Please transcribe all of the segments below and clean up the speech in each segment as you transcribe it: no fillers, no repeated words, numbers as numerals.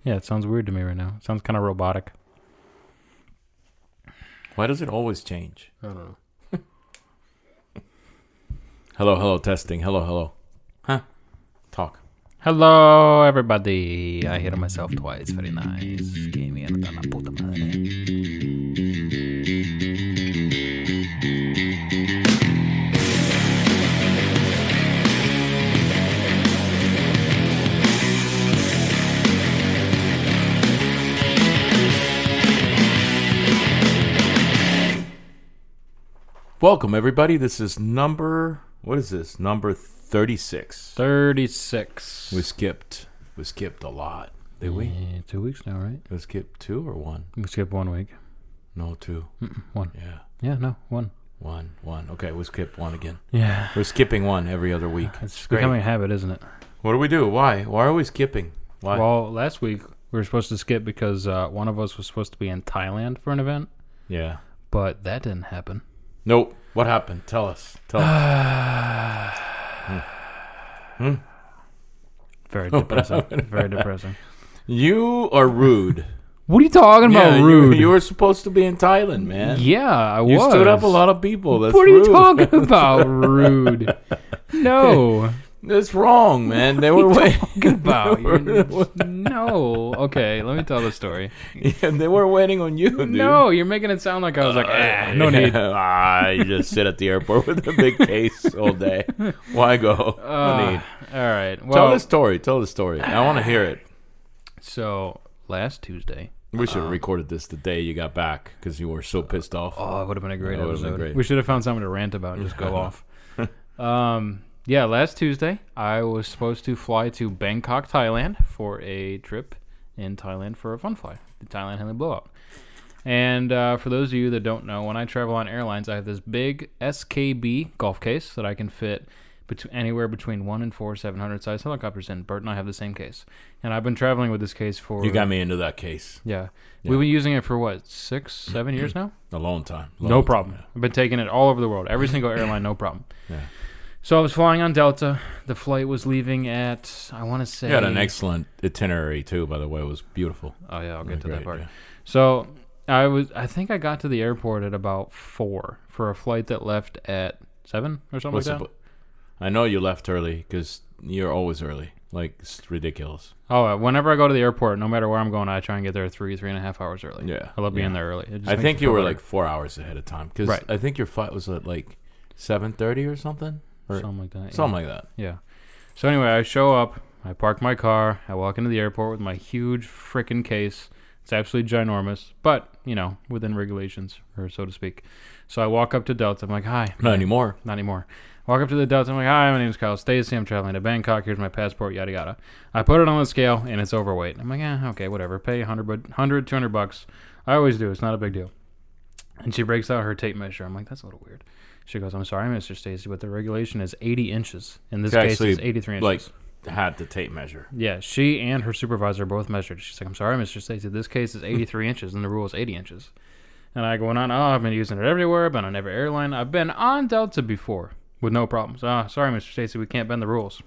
Yeah, it sounds weird to me right now. It sounds kind of robotic. Why does it always change? I don't know. Hello, testing. Hello. Huh? Talk. Hello, everybody. I hit myself twice. Very nice. Que mierda la puta madre. Welcome, everybody. This is number 36. 36. We skipped a lot. Did we? Yeah, 2 weeks now, right? We skipped 2 or 1? We skipped 1 week. No, 2. 1. Yeah. Yeah, no, 1. 1. Okay, we skipped 1 again. Yeah. We're skipping 1 every other week. It's great. becoming a habit, isn't it? What do we do? Why? Why are we skipping? Why? Well, last week we were supposed to skip because one of us was supposed to be in Thailand for an event, Yeah. but that didn't happen. Nope. What happened? Tell us. Very depressing. Very depressing. You are rude. What are you talking about, rude? You were supposed to be in Thailand, man. Yeah, I was. You stood up a lot of people. That's what are rude. you talking about, rude? No. That's wrong, man. They were waiting. About no. Okay, let me tell the story. Yeah, they were waiting on you, dude. No, you're making it sound like I was like, no need. You just sit at the airport with a big case all day. Why go? No need. All right. Well, Tell the story. I want to hear it. So last Tuesday. We should have recorded this the day you got back because you were so pissed off. Oh, it would have been a great That would've been episode. great. We should have found something to rant about and just go off. Yeah, last Tuesday, I was supposed to fly to Bangkok, Thailand for a trip in Thailand for a fun fly, the Thailand Henley Blowout. And for those of you that don't know, when I travel on airlines, I have this big SKB golf case that I can fit anywhere between 1 and 4 700-size helicopters in. Bert and I have the same case. And I've been traveling with this case for... You got me into that case. Yeah. We've been using it for, what, 6, 7 years now? A long time. No problem. Yeah. I've been taking it all over the world. Every single airline, no problem. Yeah. So I was flying on Delta. The flight was leaving at, I want to say... You had an excellent itinerary, too, by the way. It was beautiful. Oh, yeah, I'll get to that part. Yeah. So I think I got to the airport at about 4 for a flight that left at 7 or something like that. I know you left early because you're always early. Like, it's ridiculous. Oh, whenever I go to the airport, no matter where I'm going, I try and get there 3.5 hours early. Yeah. I love being there early. I think you were like 4 hours ahead of time because right. I think your flight was at like 7:30 or something. Or something like that. Something like that. Yeah. So anyway, I show up. I park my car. I walk into the airport with my huge freaking case. It's absolutely ginormous, but, within regulations, or so to speak. So I walk up to Delta. I'm like, hi. Not anymore. Not anymore. Walk up to the Delta. I'm like, hi, my name is Kyle Stacy. I'm traveling to Bangkok. Here's my passport, yada, yada. I put it on the scale, and it's overweight. I'm like, okay, whatever. Pay $200. I always do. It's not a big deal. And she breaks out her tape measure. I'm like, that's a little weird. She goes, I'm sorry, Mr. Stacy, but the regulation is 80 inches. In this case, it's 83 inches. Like, had the tape measure. Yeah, she and her supervisor both measured. She's like, I'm sorry, Mr. Stacy, this case is 83 inches, and the rule is 80 inches. And I go on, I've been using it everywhere. I've been on every airline. I've been on Delta before with no problems. Sorry, Mr. Stacy, we can't bend the rules.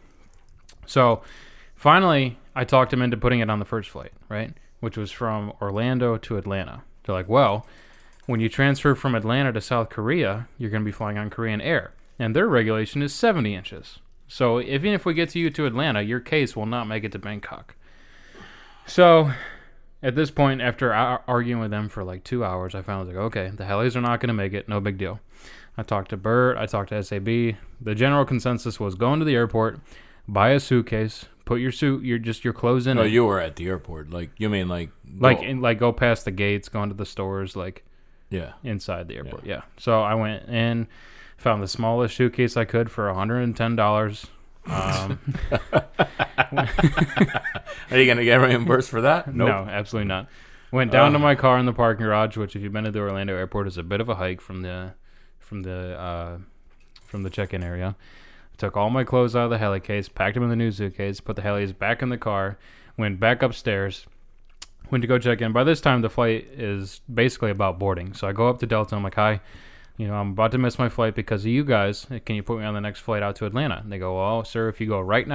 So, finally, I talked him into putting it on the first flight, right, which was from Orlando to Atlanta. They're like, well, when you transfer from Atlanta to South Korea, you're going to be flying on Korean Air, and their regulation is 70 inches. So even if we get you to Atlanta, your case will not make it to Bangkok. So at this point, after arguing with them for like 2 hours, I finally was like, okay, the helis are not going to make it. No big deal. I talked to Bert. I talked to SAB. The general consensus was go into the airport, buy a suitcase, put your clothes in. No, you were at the airport. Like, you mean go past the gates, go into the stores, like. Yeah. Inside the airport, yeah. So I went in, found the smallest suitcase I could for $110. Are you going to get reimbursed for that? Nope. No, absolutely not. Went down to my car in the parking garage, which if you've been to the Orlando airport is a bit of a hike from the check-in area. Took all my clothes out of the heli case, packed them in the new suitcase, put the helis back in the car, went back upstairs. Went to go check in. By this time, the flight is basically about boarding. So I go up to Delta. I'm like, hi, I'm about to miss my flight because of you guys. Can you put me on the next flight out to Atlanta? And they go, well, sir, if you go right now,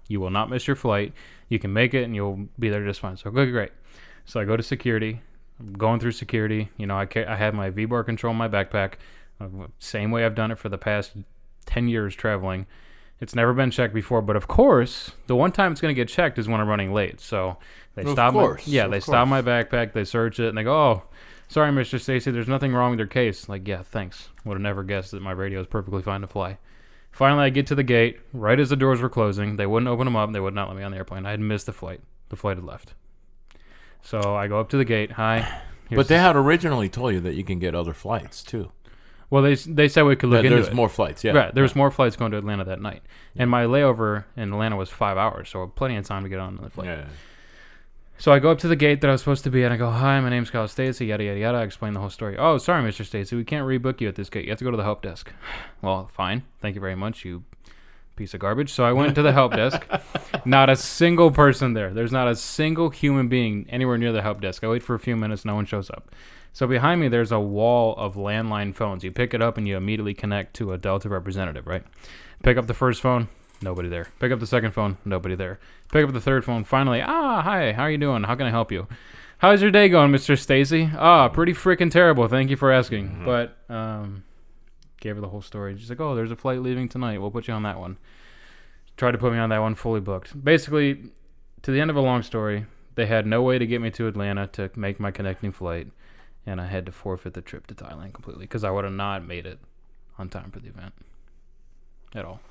You will not miss your flight. You can make it, and you'll be there just fine. So, good, great. So, I go to security. I'm going through security. I have my V-bar control in my backpack. Same way I've done it for the past 10 years traveling. It's never been checked before, but of course, the one time it's going to get checked is when I'm running late. So they stop my backpack, they search it, and they go, "Oh, sorry, Mr. Stacy, there's nothing wrong with your case." Like, yeah, thanks. Would have never guessed that my radio is perfectly fine to fly. Finally, I get to the gate. Right as the doors were closing, they wouldn't open them up. They would not let me on the airplane. I had missed the flight. The flight had left. So I go up to the gate. Hi. But they had originally told you that you can get other flights, too. Well, they said we could look into it. There's more flights, yeah. Right, there was more flights going to Atlanta that night. And my layover in Atlanta was 5 hours, so plenty of time to get on the flight. Yeah. So I go up to the gate that I was supposed to be at, and I go, "Hi, my name's Kyle Stacy, yada, yada, yada." I explain the whole story. "Oh, sorry, Mr. Stacy, we can't rebook you at this gate. You have to go to the help desk." Well, fine. Thank you very much, you piece of garbage. So I went to the help desk. Not a single person there. There's not a single human being anywhere near the help desk. I wait for a few minutes. No one shows up. So behind me, there's a wall of landline phones. You pick it up and you immediately connect to a Delta representative, right? Pick up the first phone, nobody there. Pick up the second phone, nobody there. Pick up the third phone, finally, "Hi, how are you doing? How can I help you?" "How's your day going, Mr. Stacy?" Pretty freaking terrible. Thank you for asking." Mm-hmm. But gave her the whole story. She's like, "Oh, there's a flight leaving tonight. We'll put you on that one." Tried to put me on that one, fully booked. Basically, to the end of a long story, they had no way to get me to Atlanta to make my connecting flight. And I had to forfeit the trip to Thailand completely because I would have not made it on time for the event. At all.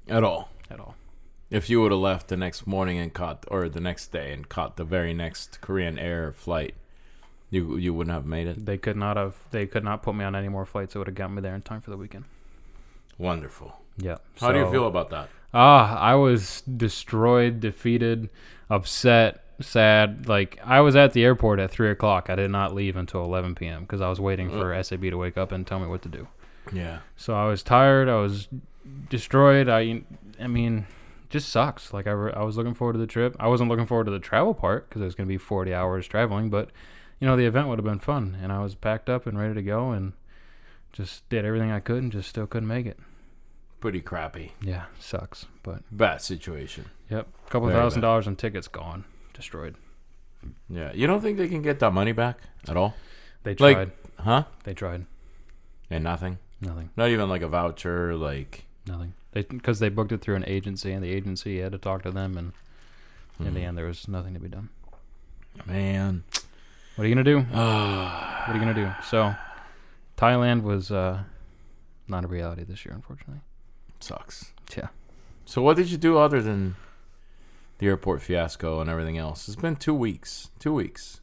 If you would have left the next morning or the next day and caught the very next Korean Air flight, you wouldn't have made it? They could not put me on any more flights that would have gotten me there in time for the weekend. Wonderful. Yeah. How do you feel about that? I was destroyed, defeated, upset, sad. Like, I was at the airport at 3 o'clock. I did not leave until 11 p.m. because I was waiting for SAB to wake up and tell me what to do. Yeah. So I was tired. I was destroyed. I mean, just sucks. Like, I was looking forward to the trip. I wasn't looking forward to the travel part because it was going to be 40 hours traveling, but, the event would have been fun. And I was packed up and ready to go and just did everything I could and just still couldn't make it. Pretty crappy. Yeah, sucks. But bad situation. Yep. A couple $1,000 in tickets gone. Destroyed. Yeah. You don't think they can get that money back at all? They tried. Huh? They tried. And nothing? Nothing. Not even like a voucher, like... Nothing. Because they booked it through an agency, and the agency had to talk to them, and in the end, there was nothing to be done. Man. What are you going to do? What are you going to do? So, Thailand was not a reality this year, unfortunately. Sucks. Yeah. So what did you do other than the airport fiasco and everything else? It's been 2 weeks. 2 weeks.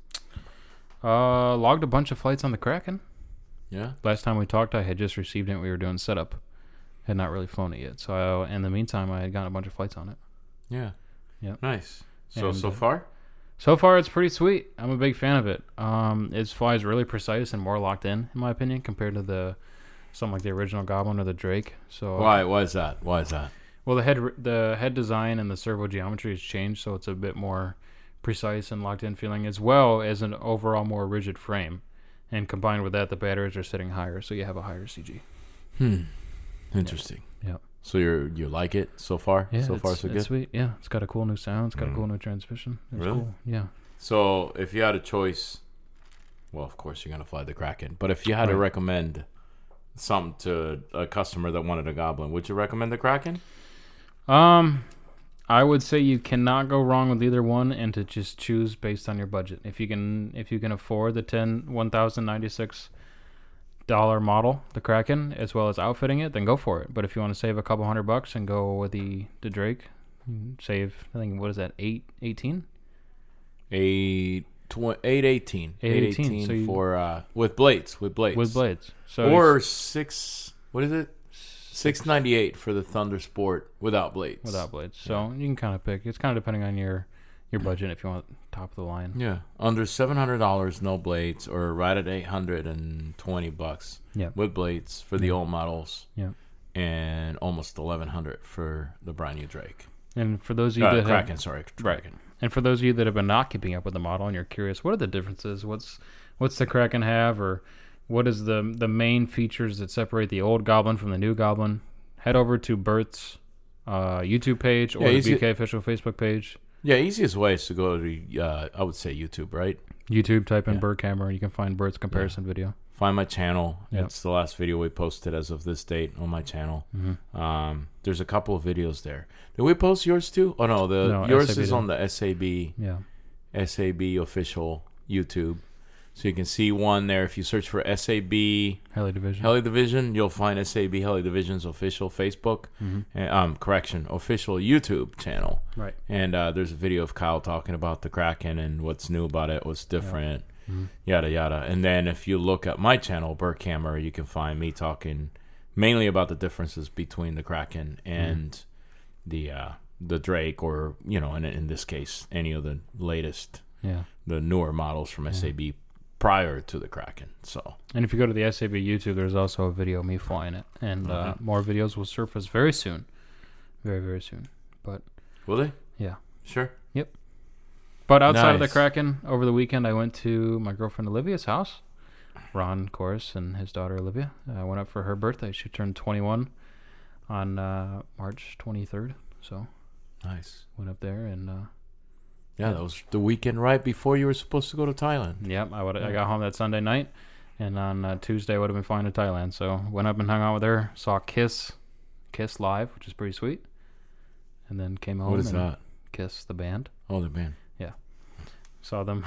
Logged a bunch of flights on the Kraken. Yeah. Last time we talked, I had just received it. We were doing setup. Had not really flown it yet. So in the meantime, I had gotten a bunch of flights on it. Yeah. Yeah. Nice. So far? So far, it's pretty sweet. I'm a big fan of it. It flies really precise and more locked in my opinion, compared to something like the original Goblin or the Drake. So why is that? Well, the head design and the servo geometry has changed, so it's a bit more precise and locked in feeling, as well as an overall more rigid frame. And combined with that, the batteries are sitting higher, so you have a higher CG. Interesting. Yeah. So you like it so far? Yeah. So far, so good. It's sweet. Yeah. It's got a cool new sound. It's got a cool new transmission. It's really? Cool. Yeah. So if you had a choice, well, of course you're gonna fly the Kraken. But if you had to recommend something to a customer that wanted a Goblin, would you recommend the Kraken? I would say you cannot go wrong with either one, and to just choose based on your budget. If you can afford the $1,096 model, the Kraken, as well as outfitting it, then go for it. But if you want to save a couple $100 and go with the Drake, save, I think, what is that, 818? 818. 818 for with blades. So or 6. What is it? 698 for the Thunder Sport without blades. So you can kind of pick. It's kind of depending on your budget if you want top of the line. Yeah, under $700, no blades, or right at $820. Yeah, with blades for the old models. Yeah, and almost $1,100 for the brand new Drake. And for those of you that Kraken. Right. And for those of you that have been not keeping up with the model and you're curious, what are the differences? What's the Kraken have, or what is the main features that separate the old Goblin from the new Goblin? Head over to Bert's YouTube page or Yeah, the easy- BK official Facebook page. Yeah, easiest way is to go to, I would say YouTube, right? YouTube, type in Yeah. Burt Camera. You can find Burt's comparison video. Find my channel. Yep. It's the last video we posted as of this date on my channel. Mm-hmm. There's a couple of videos there. Did we post yours too? Oh no, No, yours SAB is did. on the SAB official YouTube. So you can see one there. If you search for SAB Heli Division. Heli Division, you'll find SAB Heli Division's official Facebook, official YouTube channel. Right. And there's a video of Kyle talking about the Kraken and what's new about it, what's different, yada yada. And then if you look at my channel, Burt Camera, you can find me talking mainly about the differences between the Kraken and the Drake, or in this case, any of the latest, the newer models from SAB prior to the Kraken. So, and if you go to the SAB YouTube, there's also a video of me flying it, and more videos will surface very soon, very very soon. But will they? Yeah. Sure. Yep. But outside of the Nice. Kraken, over the weekend, I went to my girlfriend Olivia's house. Ron, of course, and his daughter Olivia. I went up for her birthday. She turned 21 on March 23rd. So Nice. went up there and Yeah, that was the weekend right before you were supposed to go to Thailand. yep, I got home that Sunday night, and on Tuesday I would have been flying to Thailand. So went up and hung out with her. Saw Kiss live, which is pretty sweet, and then came home. What is and that? Kiss the band. Oh, the band. Saw them.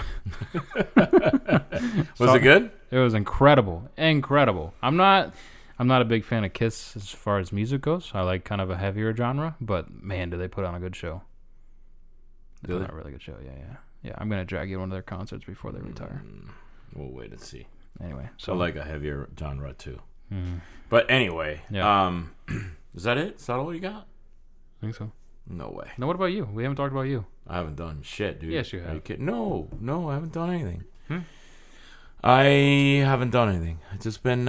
Was it good? It was incredible. I'm not a big fan of Kiss as far as music goes. I like kind of a heavier genre, but man, do they put on a good show. They put on a really good show. Yeah. I'm gonna drag you to one of their concerts before they retire. We'll wait and see. Anyway, So I like a heavier genre too. Mhm. But anyway, Yeah. Is that it? Is that all you got? I think so. No way. Now, what about you? We haven't talked about you. I haven't done shit, dude. Yes, you Are have. you kidding? No, I haven't done anything. Hmm? I haven't done anything. It's just been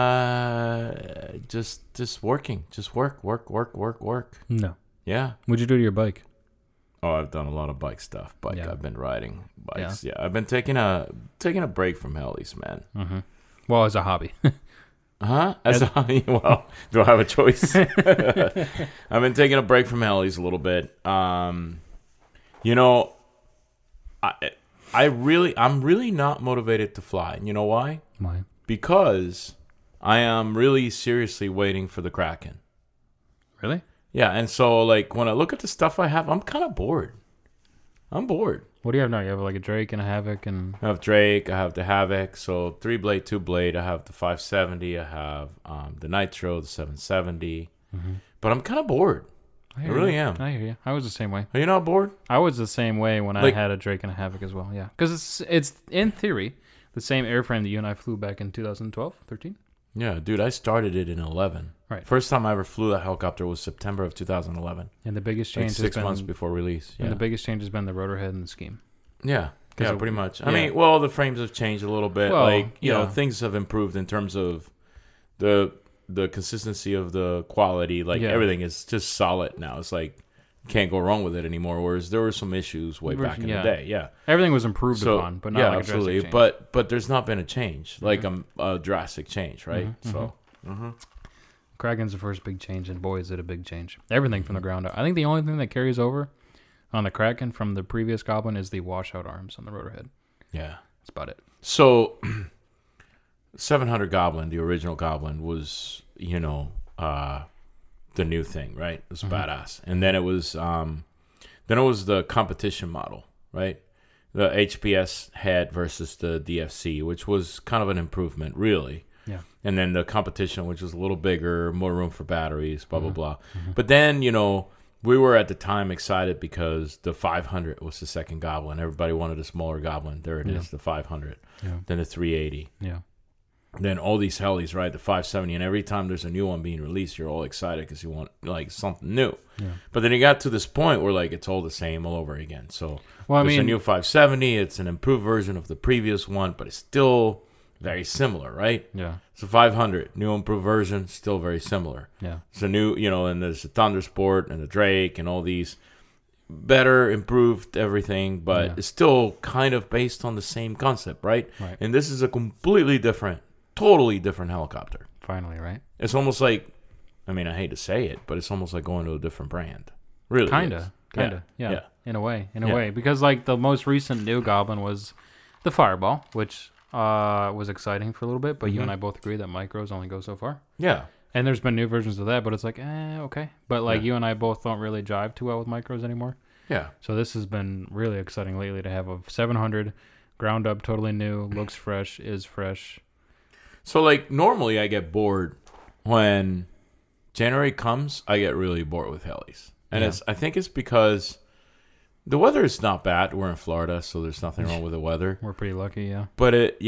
just working. Just work. No. Yeah. What'd you do to your bike? Oh, I've done a lot of bike stuff. Yeah. I've been riding bikes. Yeah. I've been taking a break from helis, man. Mm-hmm. Well, as a hobby. Huh? Well, do I have a choice? I've been taking a break from helis a little bit. I'm really not motivated to fly. You know why? Why? Because I am really seriously waiting for the Kraken. Really? Yeah, and so like when I look at the stuff I have, I'm kind of bored. I'm bored. What do you have now? You have like a Drake and a Havoc and... I have Drake, I have the Havoc, so 3-blade, 2-blade. I have the 570, I have the Nitro, the 770. But I'm kind of bored. I really am. I hear you. I was the same way. Are you not bored? I was the same way when Like- I had a Drake and a Havoc as well. Yeah, because it's in theory the same airframe that you and I flew back in 2012, 13. Yeah, dude, I started it in 11. Right. First time I ever flew that helicopter was September of 2011. And the biggest Like change 6 has been months before release. Yeah. and the biggest change has been the rotor head and the scheme. Yeah. 'Cause Yeah, it- pretty much. yeah. I mean, well, the frames have changed a little bit. Well, like, you know, yeah. things have improved in terms of the consistency of the quality. Like, Yeah. everything is just solid now. It's like, you can't go wrong with it anymore. Whereas there were some issues way back in Yeah. the day. Yeah. Everything was improved So, upon, but not yeah, like absolutely. a drastic change. But there's not been a change, like a drastic change, right? So, Kraken's the first big change, and boy, is it a big change. Everything from the ground up. I think the only thing that carries over on the Kraken from the previous Goblin is the washout arms on the rotor head. yeah. That's about it. So, 700 Goblin, the original Goblin, was the new thing, right? It was badass, and then it was the competition model, right? The HPS head versus the DFC, which was kind of an improvement, really. Yeah. And then the competition, which was a little bigger, more room for batteries, blah blah blah. But then we were at the time excited because the 500 was the second Goblin. Everybody wanted a smaller Goblin. There it is, the 500. Yeah. Then the 380. Yeah. Then all these helis, right? The 570, and every time there's a new one being released, you're all excited because you want like something new. Yeah. But then you got to this point where like it's all the same all over again. So Well, I there's a mean, new 570. It's an improved version of the previous one, but it's still very similar, right? yeah. It's a 500, new improved version, still very similar. Yeah. It's a new, and there's the Thundersport and the Drake and all these better, improved everything, but Yeah. it's still kind of based on the same concept, right? Right. And this is a completely different, totally different helicopter. Finally, right? It's almost like I mean, I hate to say it, but it's almost like going to a different brand. Really, Kinda. Yeah. In a way, because like the most recent new Goblin was the Fireball, which was exciting for a little bit, but you and I both agree that micros only go so far. Yeah. And there's been new versions of that, but it's like, okay. But like you and I both don't really jive too well with micros anymore. Yeah. So this has been really exciting lately to have a 700 ground up, totally new, looks fresh, is fresh. So like normally I get bored when January comes. I get really bored with helis, and I think it's because the weather is not bad. We're in Florida, so there's nothing wrong with the weather. We're pretty lucky, yeah. But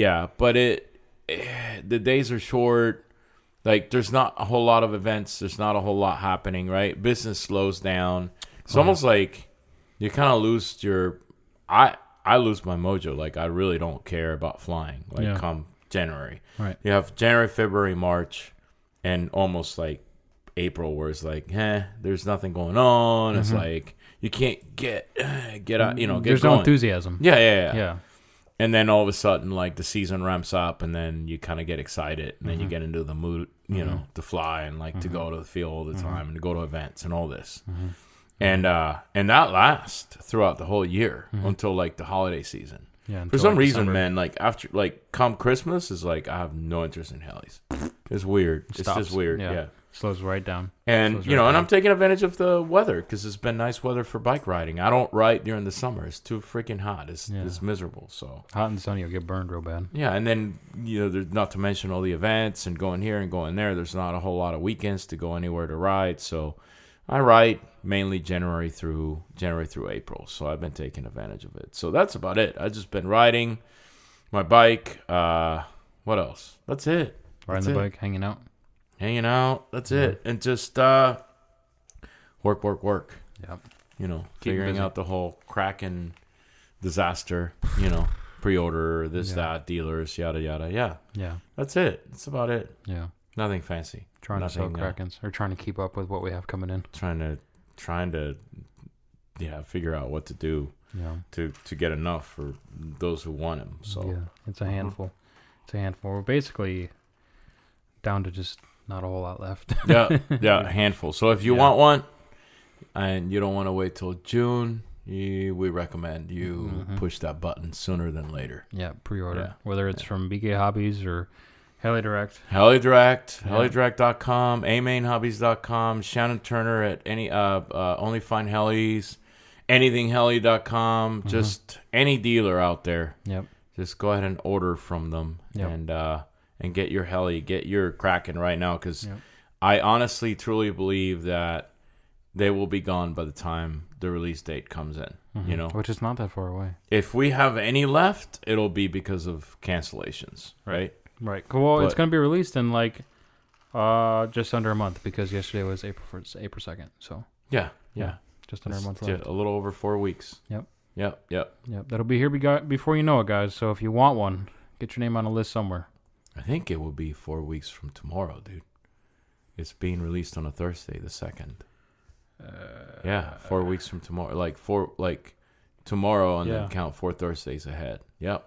the days are short. Like, there's not a whole lot of events. There's not a whole lot happening, right? Business slows down. It's almost like you kind of lose your... I lose my mojo. Like, I really don't care about flying, like, come January. Right. You have January, February, March, and almost, like, April, where it's like, there's nothing going on. It's like, you can't get out, get There's going. no enthusiasm. Yeah. And then all of a sudden, like, the season ramps up, and then you kind of get excited, and then you get into the mood, to fly and, like, to go to the field all the time and to go to events and all this. And that lasts throughout the whole year until, like, the holiday season. Yeah. For some like reason, December. man, like, after, like, come Christmas is like, I have no interest in helis. It's weird. It's Stops. just weird. Yeah. Slows right down. And, and I'm taking advantage of the weather because it's been nice weather for bike riding. I don't ride during the summer. It's too freaking hot. It's miserable. So Hot and sunny, you'll get burned real bad. yeah, and then, there's not to mention all the events and going here and going there. There's not a whole lot of weekends to go anywhere to ride. So I ride mainly January through April. So I've been taking advantage of it. So that's about it. I've just been riding my bike. What else? That's it. Riding the bike, hanging out. Hanging out. That's it. And just work. Yep. Figuring busy. out the whole Kraken disaster, pre-order, this, that, dealers, yada, yada. Yeah. Yeah. That's it. That's about it. Yeah. Nothing fancy. Trying to sell Nothing, Krakens or trying to keep up with what we have coming in. Trying to figure out what to do Yeah. to get enough for those who want them. So yeah, it's a handful. It's a handful. We're basically down to just not a whole lot left. yeah, a handful. So if you want one and you don't want to wait till June, we recommend you push that button sooner than later. Yeah, pre-order. Yeah. Whether it's from BK Hobbies or Heli Direct. HeliDirect, helidirect.com, amainhobbies.com, Shannon Turner at any Only Find Helis, anythingheli.com, just any dealer out there. Yep. Just go ahead and order from them and get your heli, get your Kraken right now, because I honestly, truly believe that they will be gone by the time the release date comes in. Which is not that far away. If we have any left, it'll be because of cancellations, right? Right. Cool. Well, it's going to be released in like just under a month because yesterday was April 2nd. So yeah. Just under a month Yeah, left. a little over 4 weeks. Yep. Yep. That'll be here before you know it, guys. So if you want one, get your name on a list somewhere. I think it will be 4 weeks from tomorrow, dude. It's being released on a Thursday, the 2nd. 4 weeks from tomorrow. Like tomorrow, and then count 4 Thursdays ahead. Yep.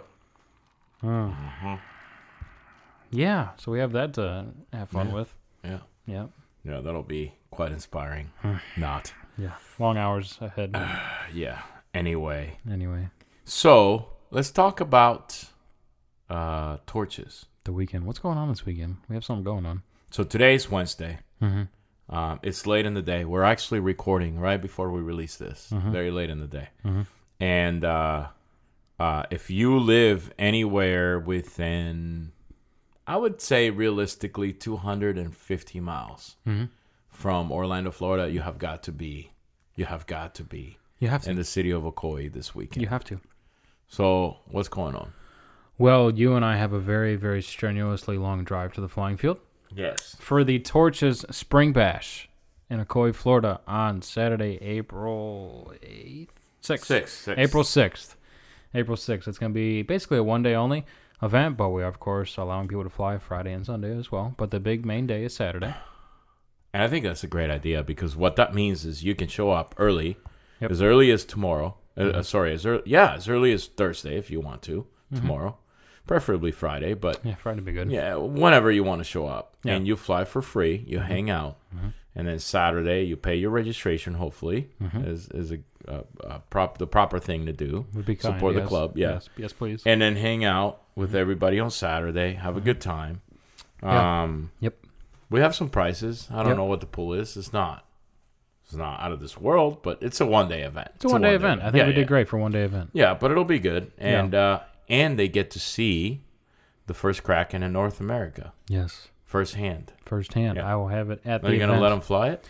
Yeah, so we have that to have fun with. Yeah. Yeah. Yeah, that'll be quite inspiring. Not. Yeah. Long hours ahead. Yeah. Anyway. So let's talk about torches. the weekend. What's going on this weekend? We have something going on. So today's Wednesday. Mm-hmm. It's late in the day. We're actually recording right before we release this. Very late in the day. And if you live anywhere within, I would say realistically 250 miles from Orlando, Florida, you have got to be in the city of Ocoee this weekend. You have to. So what's going on? Well, you and I have a very, very strenuously long drive to the flying field. Yes. For the Torches Spring Bash in Ocoee, Florida on Saturday, April 6th. April 6th. April 6th. It's going to be basically a one-day only event, but we are, of course, allowing people to fly Friday and Sunday as well. But the big main day is Saturday. And I think that's a great idea because what that means is you can show up early, as early as tomorrow. As early as Thursday if you want to, tomorrow. preferably Friday, but Yeah, Friday would be good. yeah, whenever you want to show up. Yeah. And you fly for free, you hang out, and then Saturday you pay your registration, hopefully, is the proper thing to do. Would be kind, Support the yes. club, yeah. Yes, please. And then hang out with everybody on Saturday, have a good time. Yeah. Yep. We have some prices. I don't Yep. know what the pool is. It's not out of this world, but it's a one-day event. It's a one-day event. I think we did great for a one-day event. Yeah, but it'll be good. And they get to see the first Kraken in North America Yes. firsthand. Firsthand. Yeah. I will have it at the Are you going to event. let them fly it?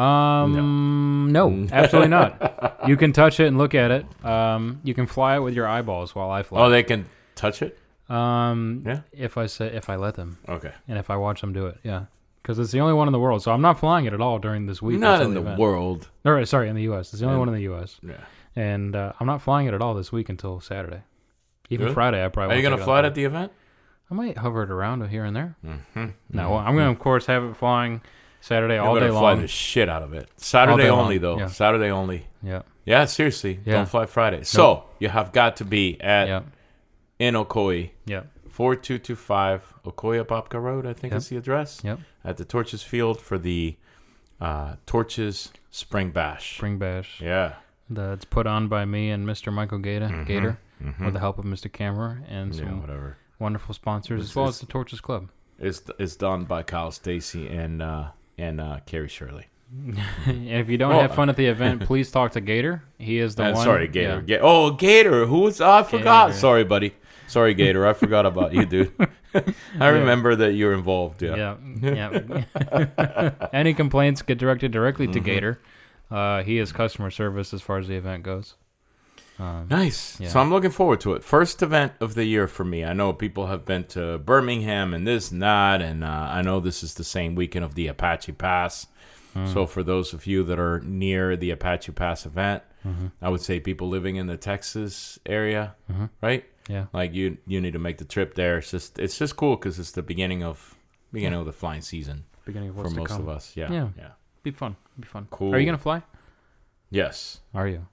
No, absolutely not. You can touch it and look at it. You can fly it with your eyeballs while I fly. Oh, they can touch it? Yeah. If I let them, Okay. and if I watch them do it, yeah, because it's the only one in the world. So I'm not flying it at all during this week. Not until in the event. world. No, sorry, in the U.S. It's the only one in the U.S. Yeah. And I'm not flying it at all this week until Saturday. Even Really? Friday, I probably. Are you going going to fly it at the event? I might hover it around here and there. Mm-hmm. No, well, I'm going to, of course, have it flying Saturday all I'm day going to fly long. the shit out of it. Saturday day only, long, though. yeah. Saturday only. Yeah, Yeah, seriously. Yeah. Don't fly Friday. So, you have got to be yeah, in Ocoee. yeah, 4225 Ocoee Apopka Road, I think Yep. is the address. yep. At the Torches Field for the Torches Spring Bash. Spring Bash. Yeah. That's put on by me and Mr. Michael Gator, Mhm. with the help of Mr. Camera and Yeah, some whatever. wonderful sponsors, It's- as well it's- as the Torches Club. It's done by Kyle Stacy and Carrie Shirley. And if you don't Oh. have fun at the event, please talk to Gator. He is the one. Sorry, Gator. Yeah. Gator. I forgot. Gator. Sorry, buddy. Sorry, Gator. I forgot about you, dude. I remember that you're involved. Yeah. Yeah. Any complaints get directed directly Mm-hmm. to Gator. He is customer service as far as the event goes. Nice. Yeah. So I'm looking forward to it. First event of the year for me. I know people have been to Birmingham and this and that, and I know this is the same weekend of the Apache Pass. So for those of you that are near the Apache Pass event, I would say people living in the Texas area, right? Yeah. Like you need to make the trip there. It's just cool because it's the beginning of the flying season Beginning of for what's to most come. of us. Yeah. Yeah. Yeah. Be fun. Be fun. Cool. Are you gonna fly? Yes. Are you?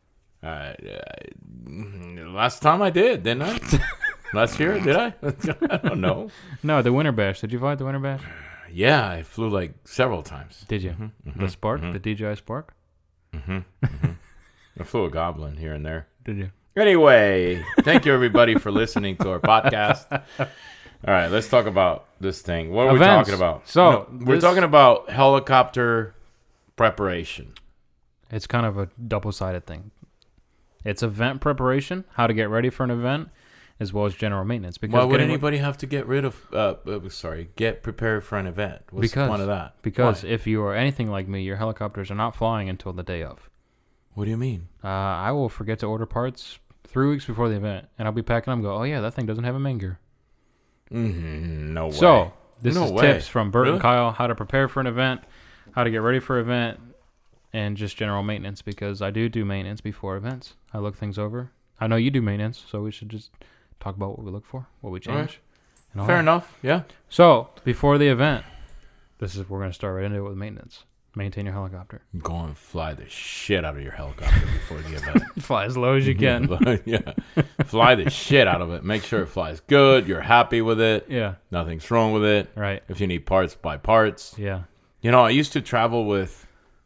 Last time I did, didn't I? Last year, did I? I don't know. No, the Winter Bash. Did you fly at the Winter Bash? Yeah, I flew like several times. Did you? The Spark, the DJI Spark. I flew a Goblin here and there. Did you? Anyway, thank you everybody for listening to our podcast. All right, let's talk about this thing. What are we Events. talking about? So, we're this- talking about helicopter preparation. It's kind of a double-sided thing. It's event preparation, how to get ready for an event, as well as general maintenance. Because Why would getting- anybody have to get get prepared for an event? What's the point of that? Because Why? if you are anything like me, your helicopters are not flying until the day of. What do you mean? I will forget to order parts 3 weeks before the event, and I'll be packing them and go, oh yeah, that thing doesn't have a main gear. No way. So, this No is way. tips from Bert Really? and Kyle, how to prepare for an event, how to get ready for an event, and just general maintenance, because I do maintenance before events. I look things over. I know you do maintenance, so we should just talk about what we look for, what we change. All right. and all Fair that. enough. Yeah. So, before the event, we're going to start right into it with maintenance. Maintain your helicopter. Go and fly the shit out of your helicopter before the event. Fly as low as you can. Yeah. Fly the shit out of it. Make sure it flies good. You're happy with it. Yeah, Nothing's wrong with it. right. If you need parts, buy parts. Yeah. I used to travel with,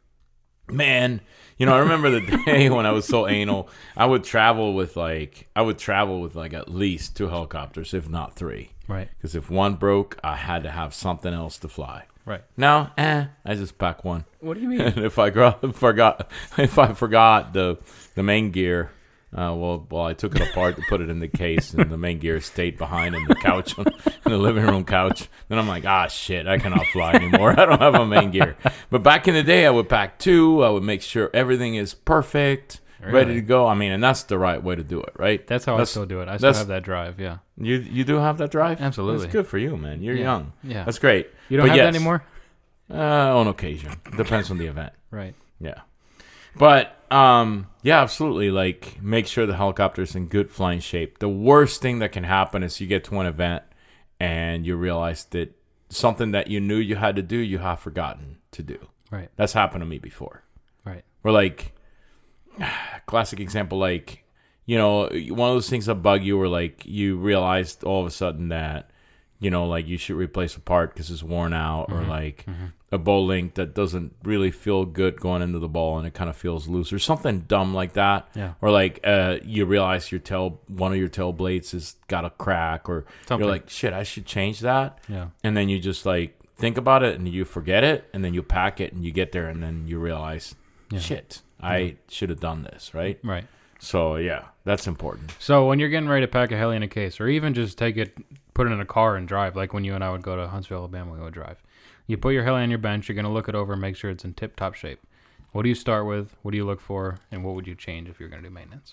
I remember the day when I was so anal. I would travel with like at least 2 helicopters, if not 3. Right. Because if one broke, I had to have something else to fly. Right. Now, I just pack one. What do you mean? And if I forgot the main gear, I took it apart to put it in the case, and the main gear stayed behind in the couch, in the living room couch. Then I'm like, shit, I cannot fly anymore. I don't have a main gear. But back in the day, I would pack 2. I would make sure everything is perfect, ready to go. I mean, and that's the right way to do it, right? That's how I still do it. I still have that drive, yeah. You do have that drive? Absolutely. That's good for you, man. You're Yeah. young. Yeah. That's great. You don't But have yes, that anymore? On occasion. Depends on the event. Right. Yeah. But, yeah, absolutely. Like, make sure the helicopter's in good flying shape. The worst thing that can happen is you get to an event and you realize that something that you knew you had to do, you have forgotten to do. Right. That's happened to me before. Right. Where, like, classic example, like, one of those things that bug you where like you realized all of a sudden that, like you should replace a part because it's worn out, or like a bowl link that doesn't really feel good going into the ball and it kind of feels loose, or something dumb like that. Yeah. Or like you realize one of your tail blades has got a crack, or Something. you're like, shit, I should change that. Yeah. And then you just like think about it and you forget it, and then you pack it and you get there and then you realize, shit, I should have done this, right? Right. So yeah, that's important. So when you're getting ready to pack a heli in a case, or even just take it, put it in a car and drive, like when you and I would go to Huntsville, Alabama, we would drive. You put your heli on your bench, you're going to look it over and make sure it's in tip-top shape. What do you start with? What do you look for? And what would you change if you're going to do maintenance?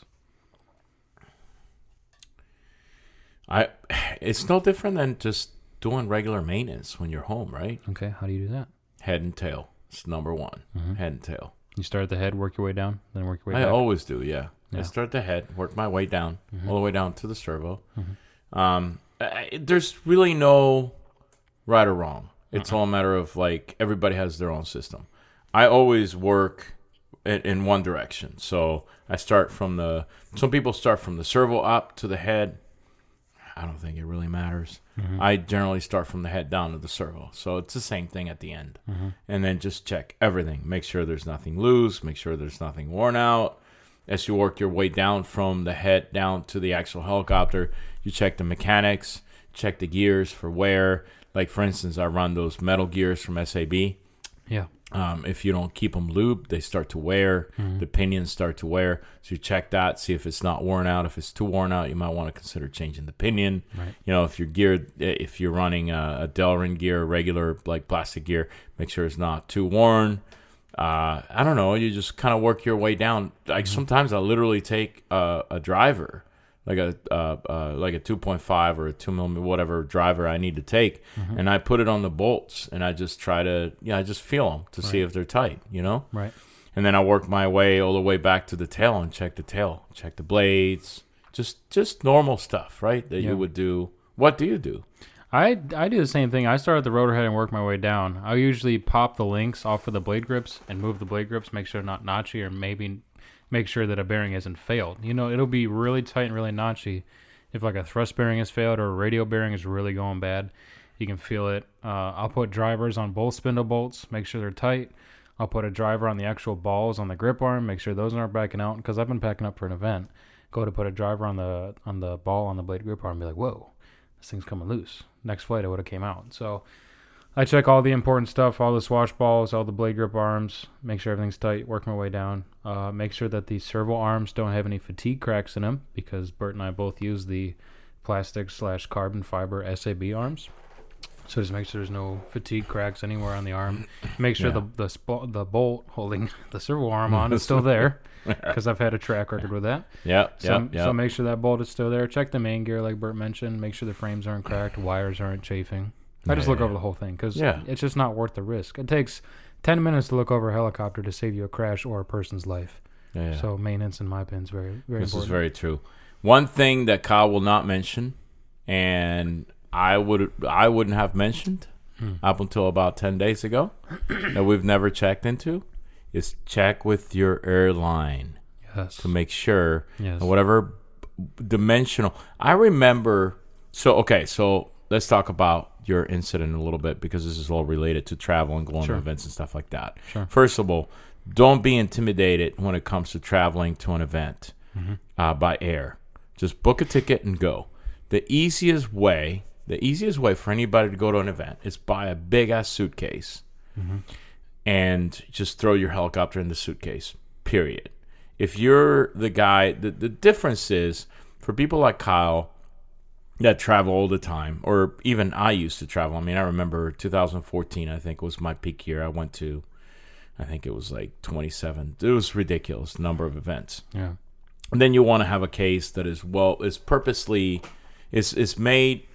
It's no different than just doing regular maintenance when you're home, right? Okay, how do you do that? Head and tail. It's number one. Head and tail. You start at the head, work your way down, then work your way I back? always do, yeah. Yeah. I start at the head, work my way down, all the way down to the servo. There's really no right or wrong. It's all a matter of, like, everybody has their own system. I always work in one direction. So I start from some people start from the servo up to the head. I don't think it really matters. I generally start from the head down to the servo. So it's the same thing at the end. And then just check everything. Make sure there's nothing loose. Make sure there's nothing worn out. As you work your way down from the head down to the actual helicopter, you check the mechanics, check the gears for wear. Like, for instance, I run those metal gears from SAB. Yeah. If you don't keep them lubed, they start to wear. The pinions start to wear. So you check that, see if it's not worn out. If it's too worn out, you might want to consider changing the pinion. Right. If you're running a Delrin gear, regular like plastic gear, make sure it's not too worn. I don't know. You just kind of work your way down. Like sometimes I literally take a driver, like a 2.5 or a 2 millimeter, whatever driver I need to take, and I put it on the bolts, and I just try to, I just feel them to see if they're tight, Right. And then I work my way all the way back to the tail and check the tail, check the blades, just normal stuff, right? That you would do. What do you do? I do the same thing. I start at the rotor head and work my way down. I usually pop the links off of the blade grips and move the blade grips, make sure they're not notchy, or maybe make sure that a bearing isn't failed. It'll be really tight and really notchy if like a thrust bearing is failed or a radial bearing is really going bad. You can feel it. I'll put drivers on both spindle bolts, make sure they're tight. I'll put a driver on the actual balls on the grip arm, make sure those aren't backing out, because I've been packing up for an event. Go to put a driver on the ball on the blade grip arm and be like, whoa, this thing's coming loose. Next flight it would have came out. So I check all the important stuff, all the swash balls, all the blade grip arms, make sure everything's tight, work my way down. Make sure that the servo arms don't have any fatigue cracks in them, because Bert and I both use the plastic/carbon fiber SAB arms. So just make sure there's no fatigue cracks anywhere on the arm. Make sure the bolt holding the servo arm on is still there, because I've had a track record with that. So make sure that bolt is still there. Check the main gear like Bert mentioned. Make sure the frames aren't cracked, wires aren't chafing. I just look over the whole thing, because it's just not worth the risk. It takes 10 minutes to look over a helicopter to save you a crash or a person's life. So maintenance, in my opinion, is very, very important. This is very true. One thing that Kyle will not mention, and I wouldn't have mentioned up until about 10 days ago, that we've never checked into, is check with your airline to make sure whatever dimensional. I remember. So let's talk about your incident a little bit, because this is all related to travel and going to events and stuff like that. First of all, don't be intimidated when it comes to traveling to an event by air. Just book a ticket and go. The easiest way for anybody to go to an event is buy a big ass suitcase and just throw your helicopter in the suitcase, period. If you're the guy, the difference is for people like Kyle that travel all the time, or even I used to travel. I mean, I remember 2014, I think, was my peak year. I went to, I think it was like 27. It was ridiculous number of events. Yeah. And then you want to have a case that is purposely, it's made,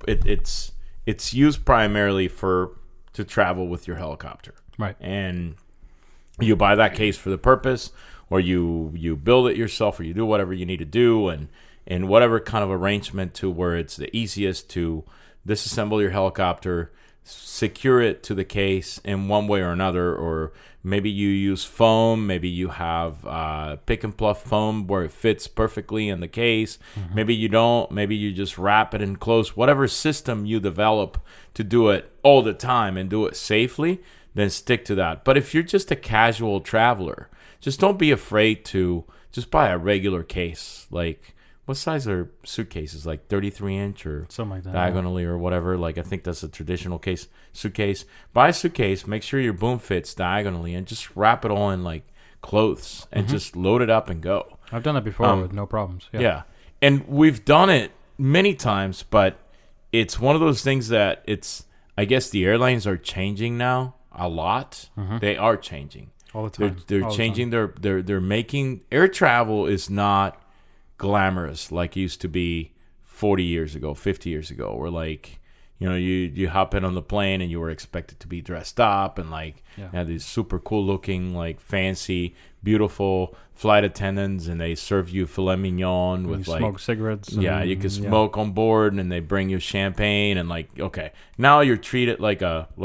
it's used primarily to travel with your helicopter. Right. And you buy that case for the purpose, or you build it yourself, or you do whatever you need to do, and whatever kind of arrangement to where it's the easiest to disassemble your helicopter, secure it to the case in one way or another, or maybe you use foam, maybe you have pick and puff foam where it fits perfectly in the case. Maybe you don't, maybe you just wrap it in close. Whatever system you develop to do it all the time and do it safely, then stick to that. But if you're just a casual traveler, just don't be afraid to just buy a regular case. Like, what size are suitcases? Like 33-inch or Something like that. diagonally or whatever. Like, I think that's a traditional suitcase. Buy a suitcase, make sure your boom fits diagonally, and just wrap it all in like clothes and just load it up and go. I've done that before with no problems. Yeah. And we've done it many times, but it's one of those things that I guess the airlines are changing now a lot. They are changing. All the time. They're changing they're making air travel is not glamorous like it used to be 40 years ago, 50 years ago, where like, you know, you hop in on the plane and you were expected to be dressed up and like had these super cool looking, like fancy, beautiful flight attendants, and they serve you filet mignon with like smoke cigarettes. you can smoke on board, and they bring you champagne, and like, okay, now you're treated like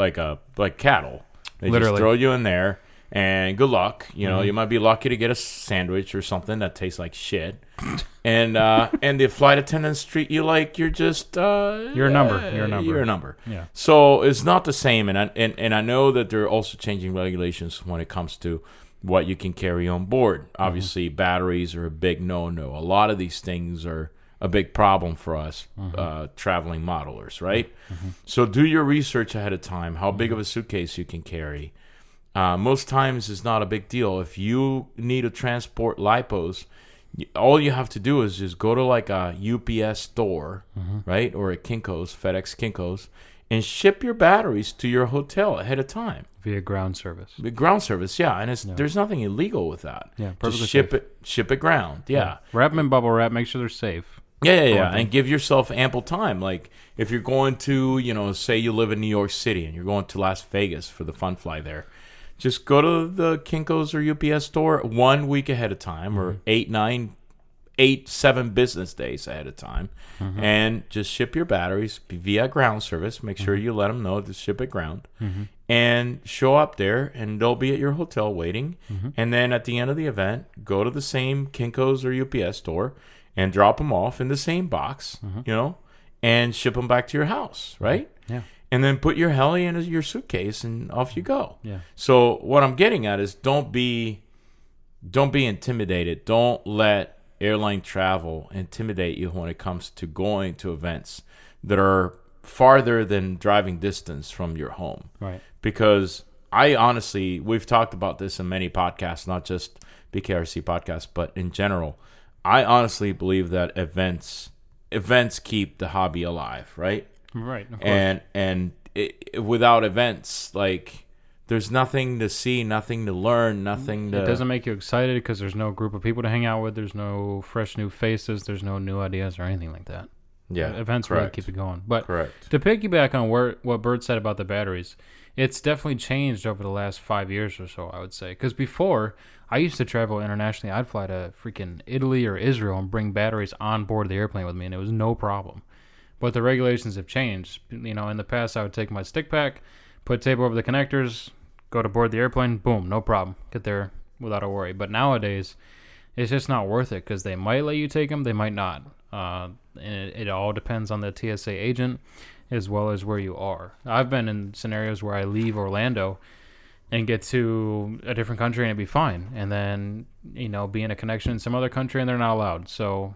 cattle. They Literally. just throw you in there. And good luck. You know, you might be lucky to get a sandwich or something that tastes like shit. And the flight attendants treat you like you're just You're a number. You're a number. Yeah. So it's not the same. And I know that they're also changing regulations when it comes to what you can carry on board. Obviously, batteries are a big no-no. A lot of these things are a big problem for us traveling modelers, right? So do your research ahead of time. How big of a suitcase you can carry. Most times it's not a big deal. If you need to transport lipos, all you have to do is just go to like a UPS store, right? Or a Kinko's, FedEx Kinko's, and ship your batteries to your hotel ahead of time. Via ground service. The ground service, yeah. And there's nothing illegal with that. Yeah, just perfectly ship it ground, yeah. Wrap them in bubble wrap. Make sure they're safe. Yeah. And give yourself ample time. Like, if you're going to, you know, say you live in New York City and you're going to Las Vegas for the fun fly there, just go to the Kinko's or UPS store 1 week ahead of time, or 7 business days ahead of time, and just ship your batteries via ground service. Make sure you let them know to ship it ground, and show up there, and they'll be at your hotel waiting. And then at the end of the event, go to the same Kinko's or UPS store and drop them off in the same box, you know, and ship them back to your house, right? Yeah. And then put your heli in your suitcase and off you go. Yeah. So what I'm getting at is don't be intimidated. Don't let airline travel intimidate you when it comes to going to events that are farther than driving distance from your home. Right. Because we've talked about this in many podcasts, not just BKRC podcasts, but in general, I honestly believe that events keep the hobby alive, right? Right, of course. And without events, like, there's nothing to see, nothing to learn, nothing to... It doesn't make you excited because there's no group of people to hang out with. There's no fresh new faces. There's no new ideas or anything like that. Yeah, events correct. really keep it going. But correct. To piggyback on what Bert said about the batteries, it's definitely changed over the last 5 years or so, I would say. Because before, I used to travel internationally. I'd fly to freaking Italy or Israel and bring batteries on board the airplane with me, and it was no problem. But the regulations have changed. You know, in the past, I would take my stick pack, put tape over the connectors, go to board the airplane, boom, no problem. Get there without a worry. But nowadays, it's just not worth it because they might let you take them, they might not. And it all depends on the TSA agent as well as where you are. I've been in scenarios where I leave Orlando and get to a different country and it'd be fine. And then, you know, be in a connection in some other country and they're not allowed. So